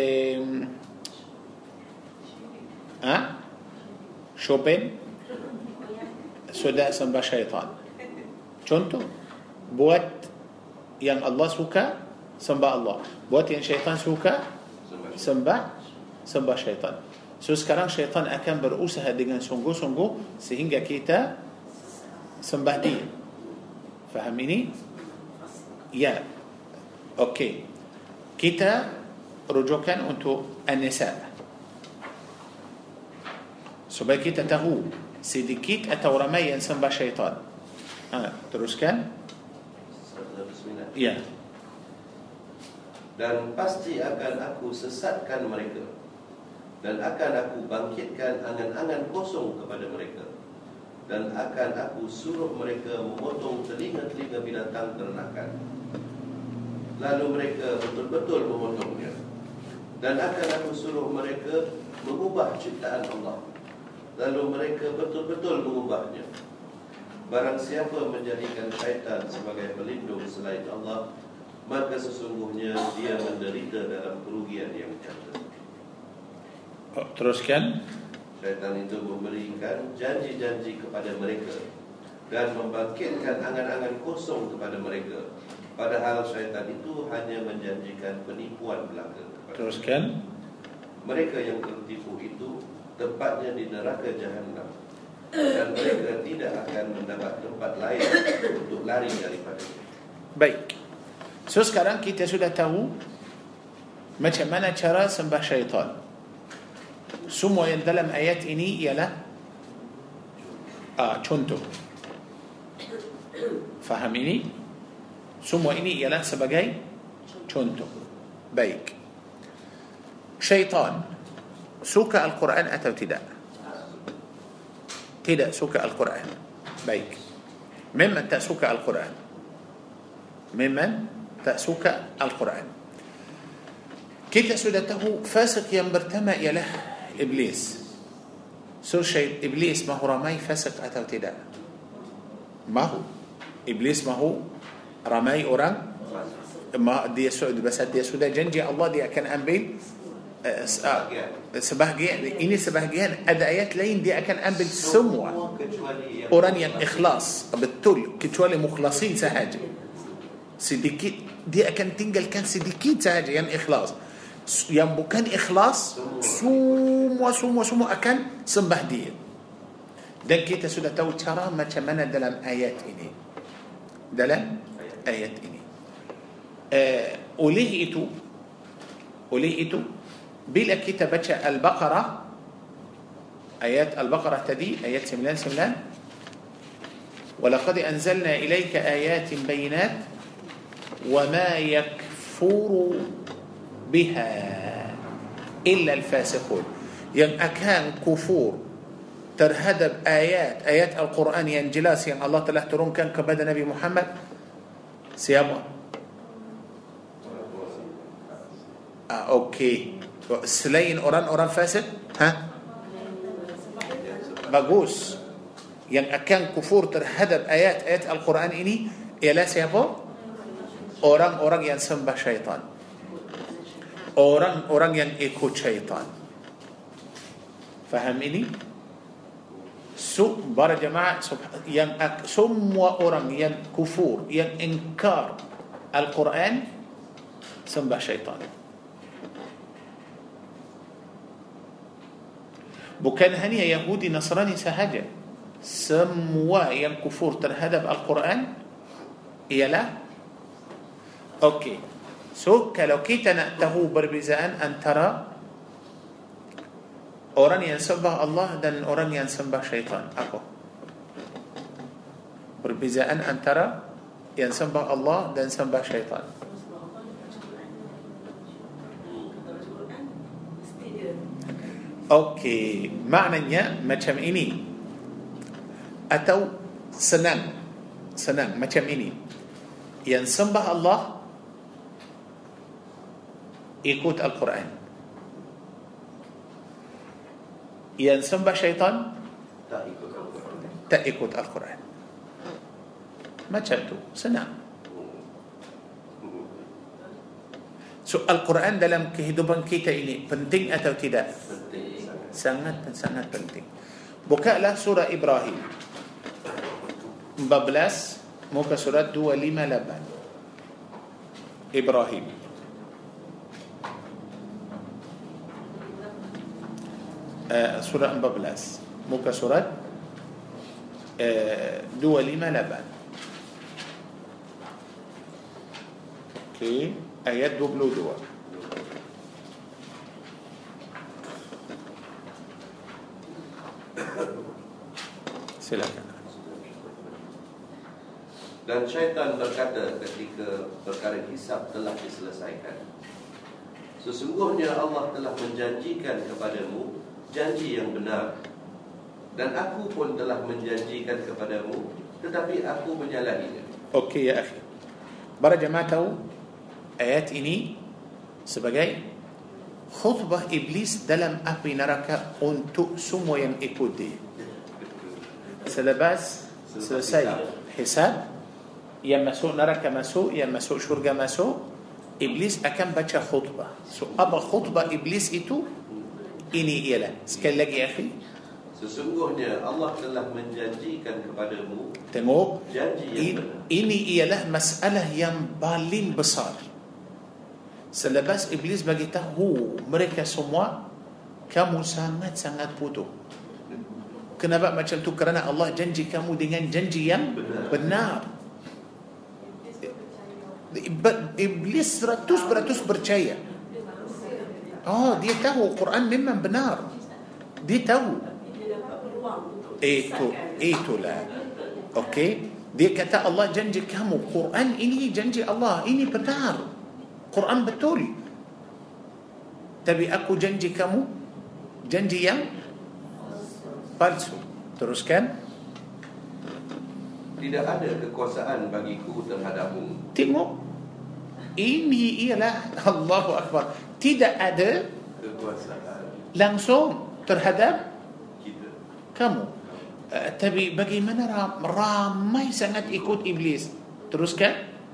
Speaker 3: ha? shopping sudah sembah syaitan. Contoh, buat yang Allah suka sembah Allah, buat yang syaitan suka sembah sembah syaitan. So sekarang syaitan akan berusaha dengan sungguh-sungguh sehingga kita sembah dia. Faham ini? Ya. Okey. Kita rujukan untuk An-Nisa supaya kita tahu sedikit atau ramai yang sembah syaitan. Ha, teruskan.
Speaker 4: Bismillah.
Speaker 3: Ya.
Speaker 4: Dan pasti akan aku sesatkan mereka, dan akan aku bangkitkan angan-angan kosong kepada mereka, dan akan aku suruh mereka memotong telinga-telinga binatang ternakan, lalu mereka betul-betul memotongnya, dan akan aku suruh mereka mengubah ciptaan Allah, lalu mereka betul-betul mengubahnya. Barang siapa menjadikan syaitan sebagai pelindung selain Allah, maka sesungguhnya dia menderita dalam kerugian yang nyata.
Speaker 3: Teruskan.
Speaker 4: Syaitan itu memberikan janji-janji kepada mereka dan membangkitkan angan-angan kosong kepada mereka, Padahal syaitan itu hanya menjanjikan penipuan belaka.
Speaker 3: Teruskan.
Speaker 4: Mereka yang tertipu itu tempatnya di neraka jahanam, dan mereka tidak akan mendapat tempat lain untuk lari daripadanya.
Speaker 3: Baik. So sekarang kita sudah tahu macam mana cara sembah syaitan. Semua yang dalam ayat ini ialah ah, contoh. Faham ini? Semua ini ialah sebagai contoh. Baik. Syaitan suka Al-Quran atau tidak? Tidak suka Al-Quran. Baik. Memang tak suka Al-Quran. Memang tak suka Al-Quran. Kita sudah tahu fasik yang pertama ialah Iblis. So syait Iblis mahu ramai fasik atau tidak? Mahu. Iblis mahu ramai orang. Ma, dia sudah dia sudah janji Allah dia akan ambil uh, sebahagian. Ini sebahagian. Ada ayat lain dia akan ambil semua orang yang ikhlas. Betul, kecuali mukhlasin sahaja. Sedikit dia akan tinggalkan sedikit sahaja yang ikhlas. Yang bukan ikhlas semua semua semua akan sembah dia. Dan kita sudah tahu cara macam mana dalam ayat ini. Dalam ayat ini. Uh, oleh itu oleh itu bila kita baca Al-Baqarah, ayat Al-Baqarah tadi ayat sembilan puluh sembilan, وَلَقَدْ أَنزَلْنَا إِلَيْكَ آيَاتٍ بَيِّنَاتٍ وَمَا يَكْفُرُ بِهَا إِلَّا الْفَاسِقُونَ. Yang akan kufur terhadap ayat ayat Al-Quran yang jelas yang Allah telah turunkan kepada Nabi Muhammad, siapa? Ah, okey. Selain orang-orang fasik, ha? Bagus. Yang akan kufur terhadap ayat-ayat Al-Quran ini ialah siapa? Orang-orang yang sembah syaitan. Orang-orang yang ikut syaitan. Faham ini? So, para jemaah, yang semua orang yang kufur, yang ingkar Al-Quran, sembah syaitan. Bukan hanya Yahudi Nasrani sahaja. Semua yang kufur terhadap Al-Quran ialah okey. So kalau kita nak tahu perbezaan antara orang yang sembah Allah dan orang yang sembah syaitan, apa? Perbezaan antara yang sembah Allah dan sembah syaitan. Okey, maknanya macam ini. Atau senang. Senang macam ini. Yang sembah Allah ikut Al-Quran. Yang sembah syaitan
Speaker 4: Tak ikut Al-Quran.
Speaker 3: tak ikut Al-Quran. Macam tu, senang. So Al-Quran dalam kehidupan kita ini penting atau tidak?
Speaker 4: Penting.
Speaker 3: Sangat sangat penting. Bukalah surah Ibrahim empat belas muka surat dua lima lapan. Ibrahim uh, surah empat belas muka surat uh, dua lima lapan. Okey, ayat dua puluh dua. Silakan.
Speaker 4: Dan syaitan berkata ketika perkara hisab telah diselesaikan, sesungguhnya Allah telah menjanjikan kepadamu janji yang benar, dan aku pun telah menjanjikan kepadamu, tetapi aku menyalahinya.
Speaker 3: Okey ya akhi. Para jemaah tahu ayat ini sebagai khutbah iblis dalam api neraka untuk semua yang ikut dia. Selepas selesai hisab, yang masuk neraka masuk, yang masuk syurga masuk, iblis akan baca khutbah. So apa khutbah iblis itu? Ini ialah, sekali lagi akhi,
Speaker 4: Sesungguhnya Allah telah menjanjikan kepadamu
Speaker 3: Tengok,
Speaker 4: janji yang
Speaker 3: in,
Speaker 4: benar.
Speaker 3: ini ialah masalah yang paling besar. Selepas Iblis bagi tahu mereka semua, kamu sangat-sangat bodoh. Kenapa macam tu? Kerana Allah janji kamu dengan janji yang benar, benar. Iblis seratus peratus percaya. Oh, dia tahu Quran memang benar. Dia tahu.
Speaker 2: Dia dapat peluang untuk
Speaker 3: Itu, itulah. Okey. Dia kata Allah janji kamu, Quran ini janji Allah, ini benar. Quran betul. Tapi aku janji kamu janji yang palsu. Teruskan.
Speaker 4: Tidak ada kekuasaan bagiku terhadapmu.
Speaker 3: Tengok. Ini ialah Allahu Akbar. Tidak ada
Speaker 4: Kekuasaan
Speaker 3: langsung terhadap
Speaker 4: kita.
Speaker 3: kamu. Uh, tapi bagaimana ram, ramai sangat ikut iblis. Teruskan.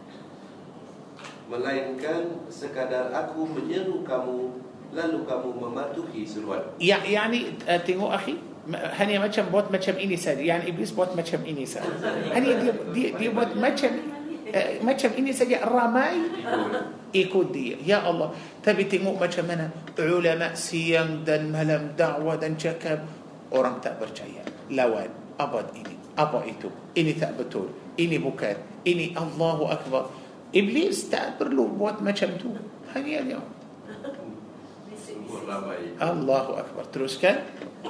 Speaker 4: Melainkan sekadar aku menyeru kamu, lalu kamu mematuhi seruan.
Speaker 3: Ya, yani uh, tengok akhi, hanya macam buat macam ini saja. Yang iblis buat macam ini saja. Hanya dia dia, dia buat macam uh, macam ini saja, ramai ikut dia. Ya Allah. Tapi tengok macam mana ulama siang dan malam dakwah dan cakap, orang tak percaya. Lawan. Apa ini? Apa itu? Ini tak betul. Ini bukan. Ini Allahu Akbar. Iblis tak perlu buat macam tu. Hanya dia.
Speaker 4: Sungguh ramai.
Speaker 3: Allahu Akbar. Teruskan.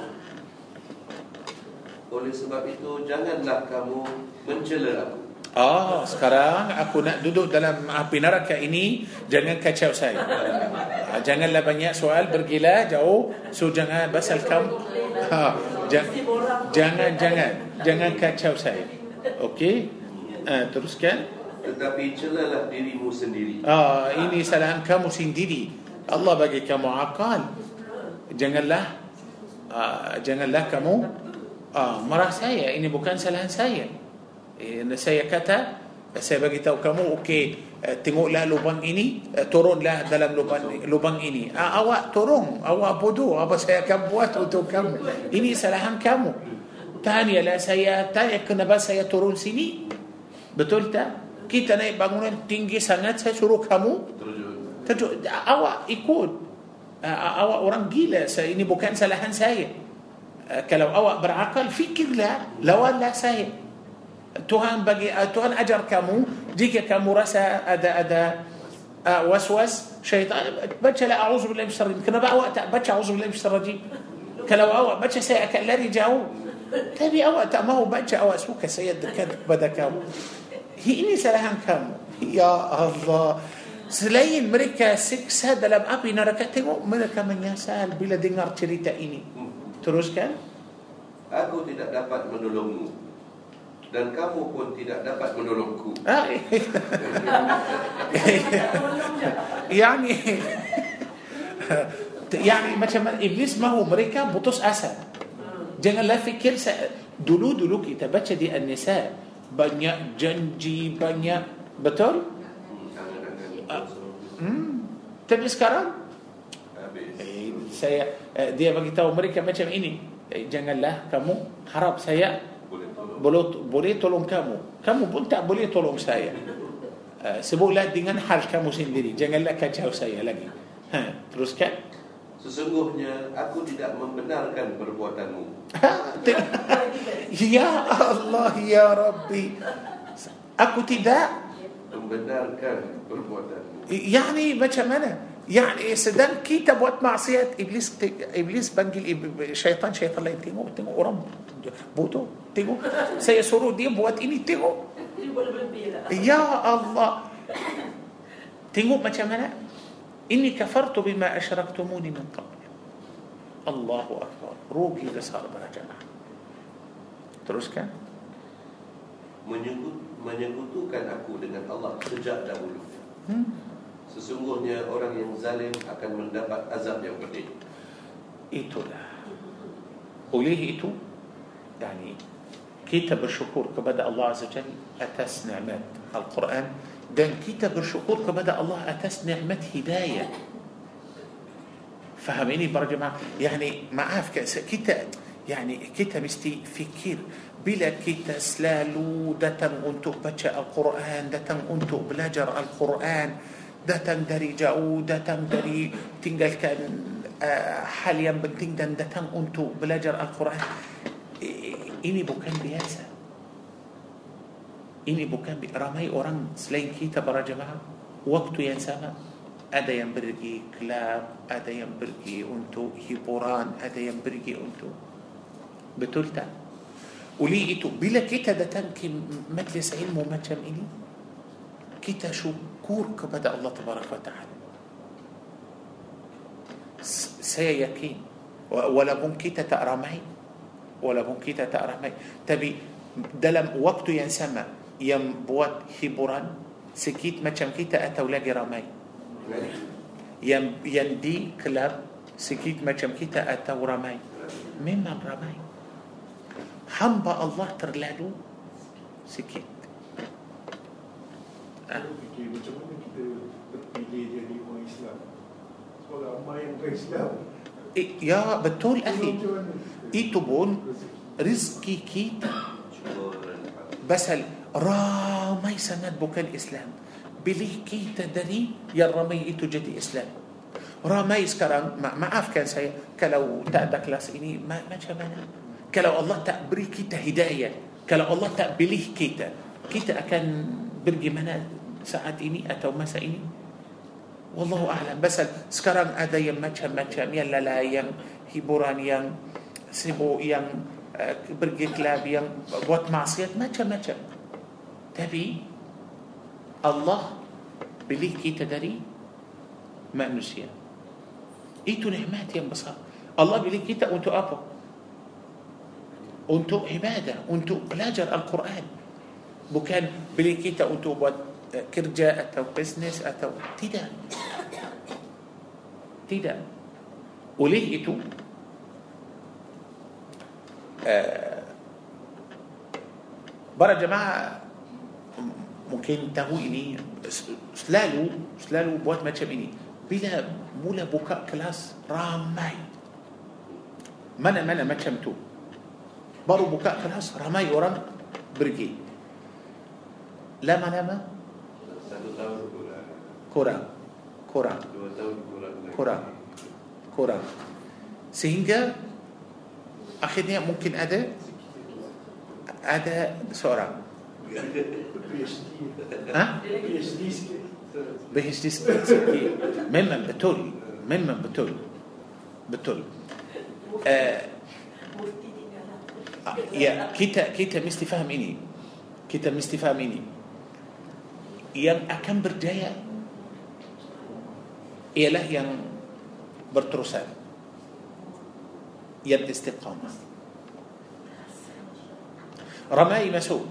Speaker 4: Oleh sebab itu janganlah kamu mencela aku.
Speaker 3: Ah, sekarang aku nak duduk dalam api neraka ini, jangan kacau saya. Ah, janganlah banyak soal, bergila jauh. So jangan basal kamu. Ha, jangan, jangan jangan jangan kacau saya. Okey? Ah, teruskan.
Speaker 4: Tetapi celalah dirimu sendiri.
Speaker 3: Ah, ini kesalahan kamu sendiri. Allah bagi kamu akal. Janganlah ah, janganlah kamu ah, marah saya. Ini bukan kesalahan saya. Eh, saya kata, saya bagi tahu kamu, okey, eh, tengoklah lubang ini, eh, turunlah dalam lubang lubang ini. Ah, awak turun, awak bodoh. Apa saya akan buat untuk kamu? Ini kesalahan kamu. Tanyalah saya, tanya kenapa saya turun sini. Betul tak? Kita naik bangunan tinggi sangat, saya suruh kamu terjun. Awak ikut. Uh, awak orang gila. Saya, ini bukan kesalahan saya. Uh, kalau awak berakal, fikirlah, lawanlah saya. Tuhan bagi uh, Tuhan ajar kamu, jika kamu rasa ada ada uh, waswas syaitan, bacalah a'udzubillahi minasyaitanir rajim. Kenapa awak tak baca a'udzubillahi minasyaitanir rajim? Kalau awak baca, saya akan lari jauh. Tapi awak tak mahu baca, awak suka saya dekat kepada kamu. Ini kesalahan kamu. Ya Allah. Selain mereka siksa dalam api neraka, tengok mereka menyesal bila dengar cerita ini. Teruskan.
Speaker 4: Aku tidak dapat menolongmu, dan kamu pun tidak dapat menolongku.
Speaker 3: Ah, yani yani macam mana iblis mahu mereka putus asa. Janganlah fikir saya, dulu-dulu kita baca di An-Nisa banyak janji, banyak, betul? Hmm. Tapi sekarang eh, saya eh, dia bagi tahu mereka macam ini. Eh, janganlah kamu harap saya boleh boleh tolong kamu. Kamu pun tak boleh tolong saya. Uh, sebutlah dengan hal kamu sendiri. Janganlah kacau saya lagi. Ha, teruskan.
Speaker 4: Sesungguhnya aku tidak membenarkan perbuatanmu.
Speaker 3: Ya Allah, ya Rabbi. Aku tidak
Speaker 4: Membenarkan perbuatanmu.
Speaker 3: Yani macam mana? Yani sedang kita buat maksiat, iblis iblis panggil syaitan, syaitan lain, tengok tengok orang bodoh, tengok saya suruh dia buat ini, tengok. Ya Allah, tengok macam mana. Inni kafartu bima asyraktumuni min qabl. Allahu akbar. Rugi besar berjamaah. Teruskan.
Speaker 4: Menyebut menyekutukan aku dengan Allah sejak dahulu.
Speaker 3: Hmm.
Speaker 4: Sesungguhnya orang yang zalim akan mendapat azab yang pedih.
Speaker 3: Itulah. Oleh itu, yani kita bersyukur kepada Allah Azza Jalla atas nikmat Al-Quran, dan kita bersyukur kepada Allah atas nikmat hidayah. Faham ini para jemaah? Yani maaf, kita Yani kita mesti fikir, bila kita selalu datang untuk baca Al-Quran, datang untuk belajar Al-Quran, datang dari jauh, datang dari tinggalkan uh, hal yang penting dan datang untuk belajar Al-Quran, ini bukan biasa. Ini bukan bi- ramai orang selain kita para jemaah waktu yang sama, ada yang pergi kelab, ada yang pergi untuk hiburan, ada yang pergi untuk, betul tak? Oleh itu bila kita datang ke majlis ilmu macam ini, kita syukur kepada Allah Tabaraka wa Ta'ala. Saya yakin walaupun kita tak ramai, walaupun kita tak ramai, tapi dalam waktu yang sama yang buat hiburan sikit macam kita atau lagi ramai, yang yang di kelab sikit macam kita atau ramai, memang ramai. Hamba Allah terlalu sikit.
Speaker 5: Saya fikir macam mana kita terpilih jadi orang Islam, sebab ramai yang bukan Islam.
Speaker 3: Eh, ya betul akhi,
Speaker 5: Macam mana?
Speaker 3: itu pun rezeki kita. Basal ramai sangat bukan Islam, pilih kita dari yang ramai itu jadi Islam. Ramai sekarang, ma- maafkan saya kalau tak ada kelas ini, ma- macam mana? Kalau Allah tak beri kita hidayah, kalau Allah tak pilih kita, kita akan pergi mana saat ini atau masa ini? Wallahu a'lam. Basal sekarang ada yang macam-macam, yang lalai, yang hiburan, yang sibuk, yang uh, pergi kelab, yang buat maksiat, macam-macam. Tapi Allah pilih kita dari manusia. Itu nikmat yang besar. Allah pilih kita untuk apa? Untuk ibadah, untuk belajar Al-Quran. Bukan pilih kita untuk buat uh, kerja atau bisnes atau tidak. Tidak. Oleh itu uh, para jemaah mungkin tahu ini, selalu selalu buat macam ini. Bila mula buka kelas ramai, mana-mana macam tu, baru buka kelas ramai orang pergi. Lama-lama
Speaker 4: Satu tahun kurang,
Speaker 3: kurang, kurang,
Speaker 4: dua tahun kurang lagi.
Speaker 3: kurang, kurang, sehingga akhirnya mungkin ada ada seorang, ha?
Speaker 5: PhD sikit.
Speaker 3: PhD sikit. Memang betul, memang betul, betul. Uh,
Speaker 2: Mufti tinggal.
Speaker 3: ya, kita kita mesti faham ini, kita mesti faham ini. Yang akan berjaya ialah yang berterusan, yang istiqamah. Ramai masuk,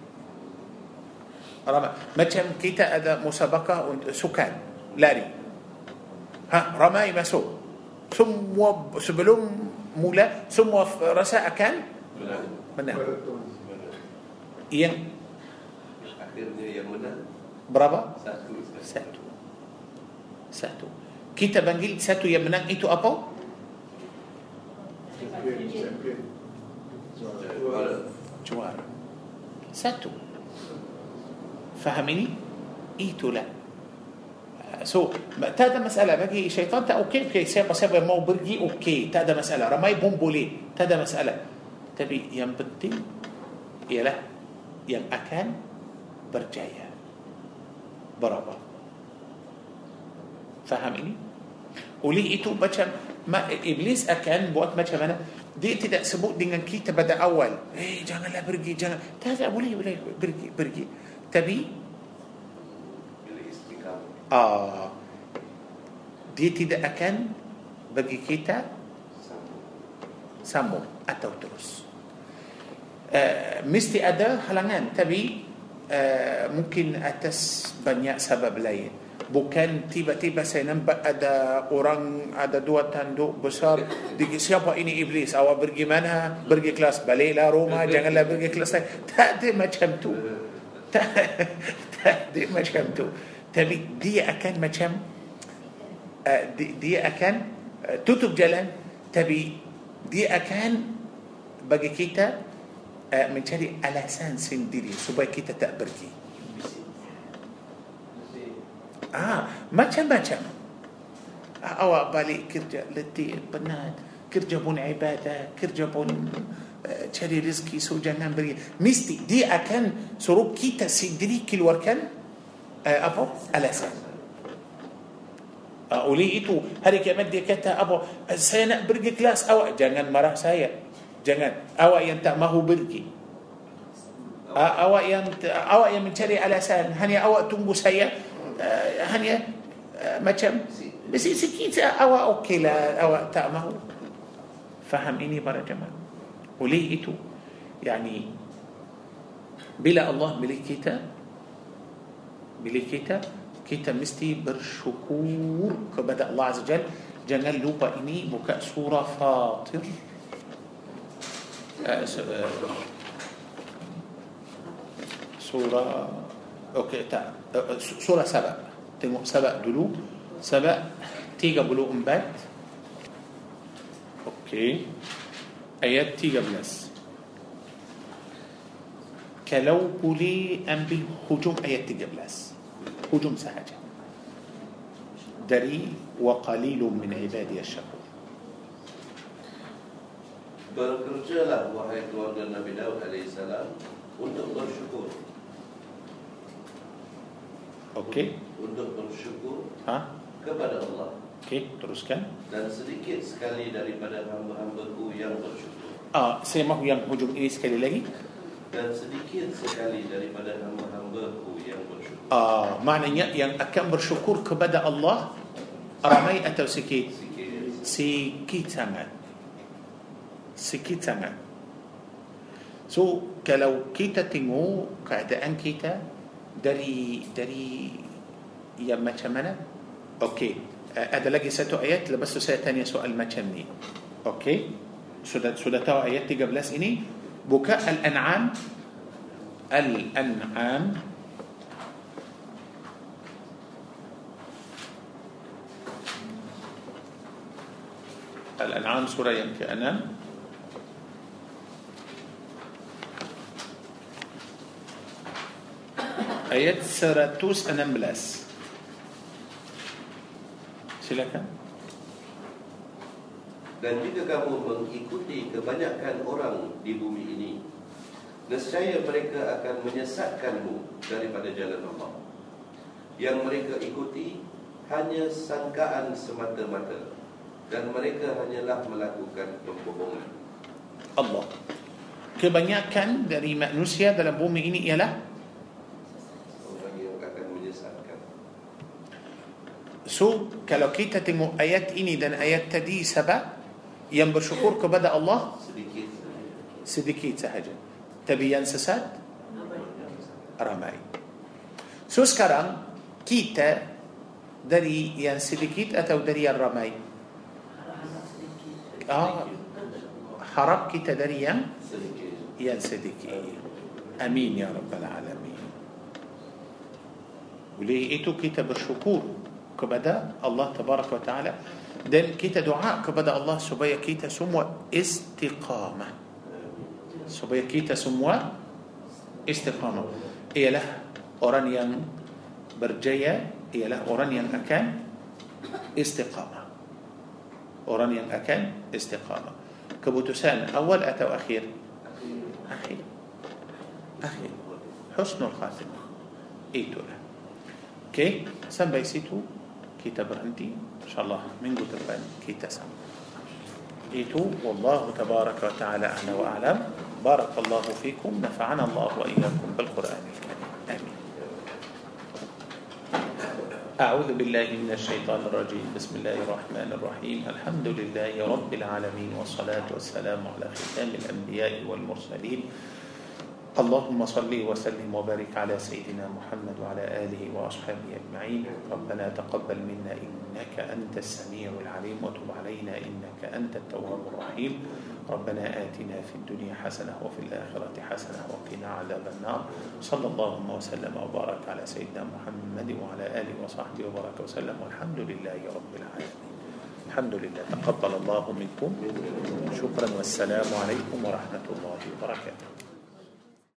Speaker 3: ramai. Macam kita ada musabaqah untuk sukan lari, ha, ramai masuk, semua sebelum mula semua rasa akan
Speaker 4: Menang.
Speaker 3: menang.
Speaker 5: Betul.
Speaker 3: Yang
Speaker 4: Akhirnya yang menang
Speaker 3: berapa?
Speaker 4: satu.
Speaker 3: Satu. Satu. Kita panggil satu yang menang itu apa?
Speaker 5: Champion, champion.
Speaker 4: Juara.
Speaker 3: Juara. Satu. Faham ini? Itulah. So, tak ada masalah bagi syaitan. Tak okey, okey. Siapa-siapa yang mau pergi, okey. Tak ada masalah. Ramai pun boleh. Tak ada masalah. Tapi yang penting ialah yang akan berjaya berapa? Faham ini? Oleh itu macam Iblis akan buat macam mana? Dia tidak sebut dengan kita pada awal, eh janganlah pergi, jangan. Tak, tak boleh, boleh pergi, pergi. Tapi
Speaker 4: Bila istiqamah
Speaker 3: ah, dia tidak akan bagi kita
Speaker 4: sambung.
Speaker 3: sambung atau terus. Uh, mesti ada halangan, tapi uh, mungkin atas banyak sebab lain. Bukan tiba-tiba saya nampak ada orang, ada dua tanduk besar, siapa ini iblis, awak pergi mana? Pergi kelas, baliklah rumah, janganlah pergi kelas lain. Tak ada macam tu. Tak, tak ada macam tu. Tapi dia akan macam uh, dia, dia akan uh, tutup jalan, tapi dia akan bagi kita uh, mencari alasan sendiri supaya kita tak pergi. Ah, macam-macam. Ah, awak balik kerja letih, penat, kerja pun ibadah, kerja pun uh, cari rezeki, so jangan beri. Mesti dia akan suruh kita sendiri keluarkan uh, apa? Alasan. Uh, oleh itu hari kiamat dia kata apa? Saya nak pergi kelas awak, jangan marah saya. Jangan. Awak yang tak mahu pergi. Uh, awak yang awak yang mencari alasan, hanya awak tunggu saya. Uh, hanya uh, macam sikit-sikit awak okeylah, awak tak mahu. Faham ini para jemaah. Oleh itu, yani bila Allah milik kita, milik kita, kita mesti bersyukur kepada Allah Azza Jalla. Jangan lupa ini buka surah Fatir. Uh, surah okey tak, uh, surah Saba. Tengok Saba dulu. Saba tiga puluh empat. Okey. Ayat tiga belas. Kalau boleh ambil hujung ayat tiga belas. Hujung sahaja. Dari wa qalilun min ibadiy asy-syakur.
Speaker 4: Bekerjalah wahai keluarga Nabi Daud alaihissalam untuk bersyukur.
Speaker 3: Okey.
Speaker 4: Untuk bersyukur
Speaker 3: Ha?
Speaker 4: kepada Allah.
Speaker 3: Okey, teruskan.
Speaker 4: Dan sedikit sekali daripada hamba-hambaku yang bersyukur.
Speaker 3: Ah, saya mahu yang hujung ini sekali lagi.
Speaker 4: Dan sedikit sekali daripada hamba-hambaku yang bersyukur.
Speaker 3: Ah, maknanya yang akan bersyukur kepada Allah ramai atau sikit?
Speaker 4: Sikit.
Speaker 3: Sikit sangat. Sikit sangat. So, kalau kita tengok keadaan kita dari dari yang macam mana? Okey, ada lagi satu ayat, lepas tu saya tanya soal macam ni. Okey, sudah sudah tahu ayat tiga belas ini. Buka Al-An'am. Al-An'am Al-An'am surah yang ke-enam. Ayat seratus enam belas. Silakan.
Speaker 4: Dan jika kamu mengikuti kebanyakan orang di bumi ini, nescaya mereka akan menyesatkanmu daripada jalan Allah. Yang mereka ikuti hanya sangkaan semata-mata, dan mereka hanyalah melakukan pembohongan.
Speaker 3: Allah. Kebanyakan dari manusia dalam bumi ini ialah
Speaker 4: Orang yang akan menyesatkan.
Speaker 3: So, kalau kita tengok ayat ini dan ayat tadi sebab yang bersyukur kepada Allah
Speaker 4: Sedikit
Speaker 3: sedikit sahaja. Tapi yang sesat ramai. So sekarang kita dari yang sedikit atau dari yang ramai? Ah, harap kita dari yang
Speaker 4: sedikit.
Speaker 3: yang sedikit. Amin ya rabbal alamin. Oleh itu kita bersyukur kepada Allah tabaraka wa taala dan kita doa kepada Allah supaya kita semua istiqamah, supaya kita semua istiqamah. Ialah orang yang berjaya, ialah orang yang akan istiqamah, orang yang akan istiqamah. Keputusan awal atau akhir? Akhir. Akhir. Husnul khatimah. Itulah. Okey, sampai situ kita berhenti. InsyaAllah minggu depan kita sambung. Itu wallahu tabaraka wa ta'ala a'la wa a'lam. Barakallahu fikum, nafa'ana Allah wa iyyakum bil Qur'anil karim. Amin. أعوذ بالله من الشيطان الرجيم. بسم الله الرحمن الرحيم. الحمد لله رب العالمين والصلاة والسلام على ختام الأنبياء والمرسلين. اللهم صل وسلم وبارك على سيدنا محمد وعلى آله وأصحابه أجمعين. ربنا تقبل منا إنك أنت السميع العليم وتب علينا إنك أنت التواب الرحيم. ربنا آتنا في الدنيا حسنة وفي الآخرة حسنة وقنا عذاب النار. صلى الله وسلم وبارك على سيدنا محمد وعلى آله وصحبه وبارك وسلم والحمد لله رب العالمين. Alhamdulillah. Taqabbalallahu minkum. Syukran wassalamu alaikum warahmatullahi wabarakatuh.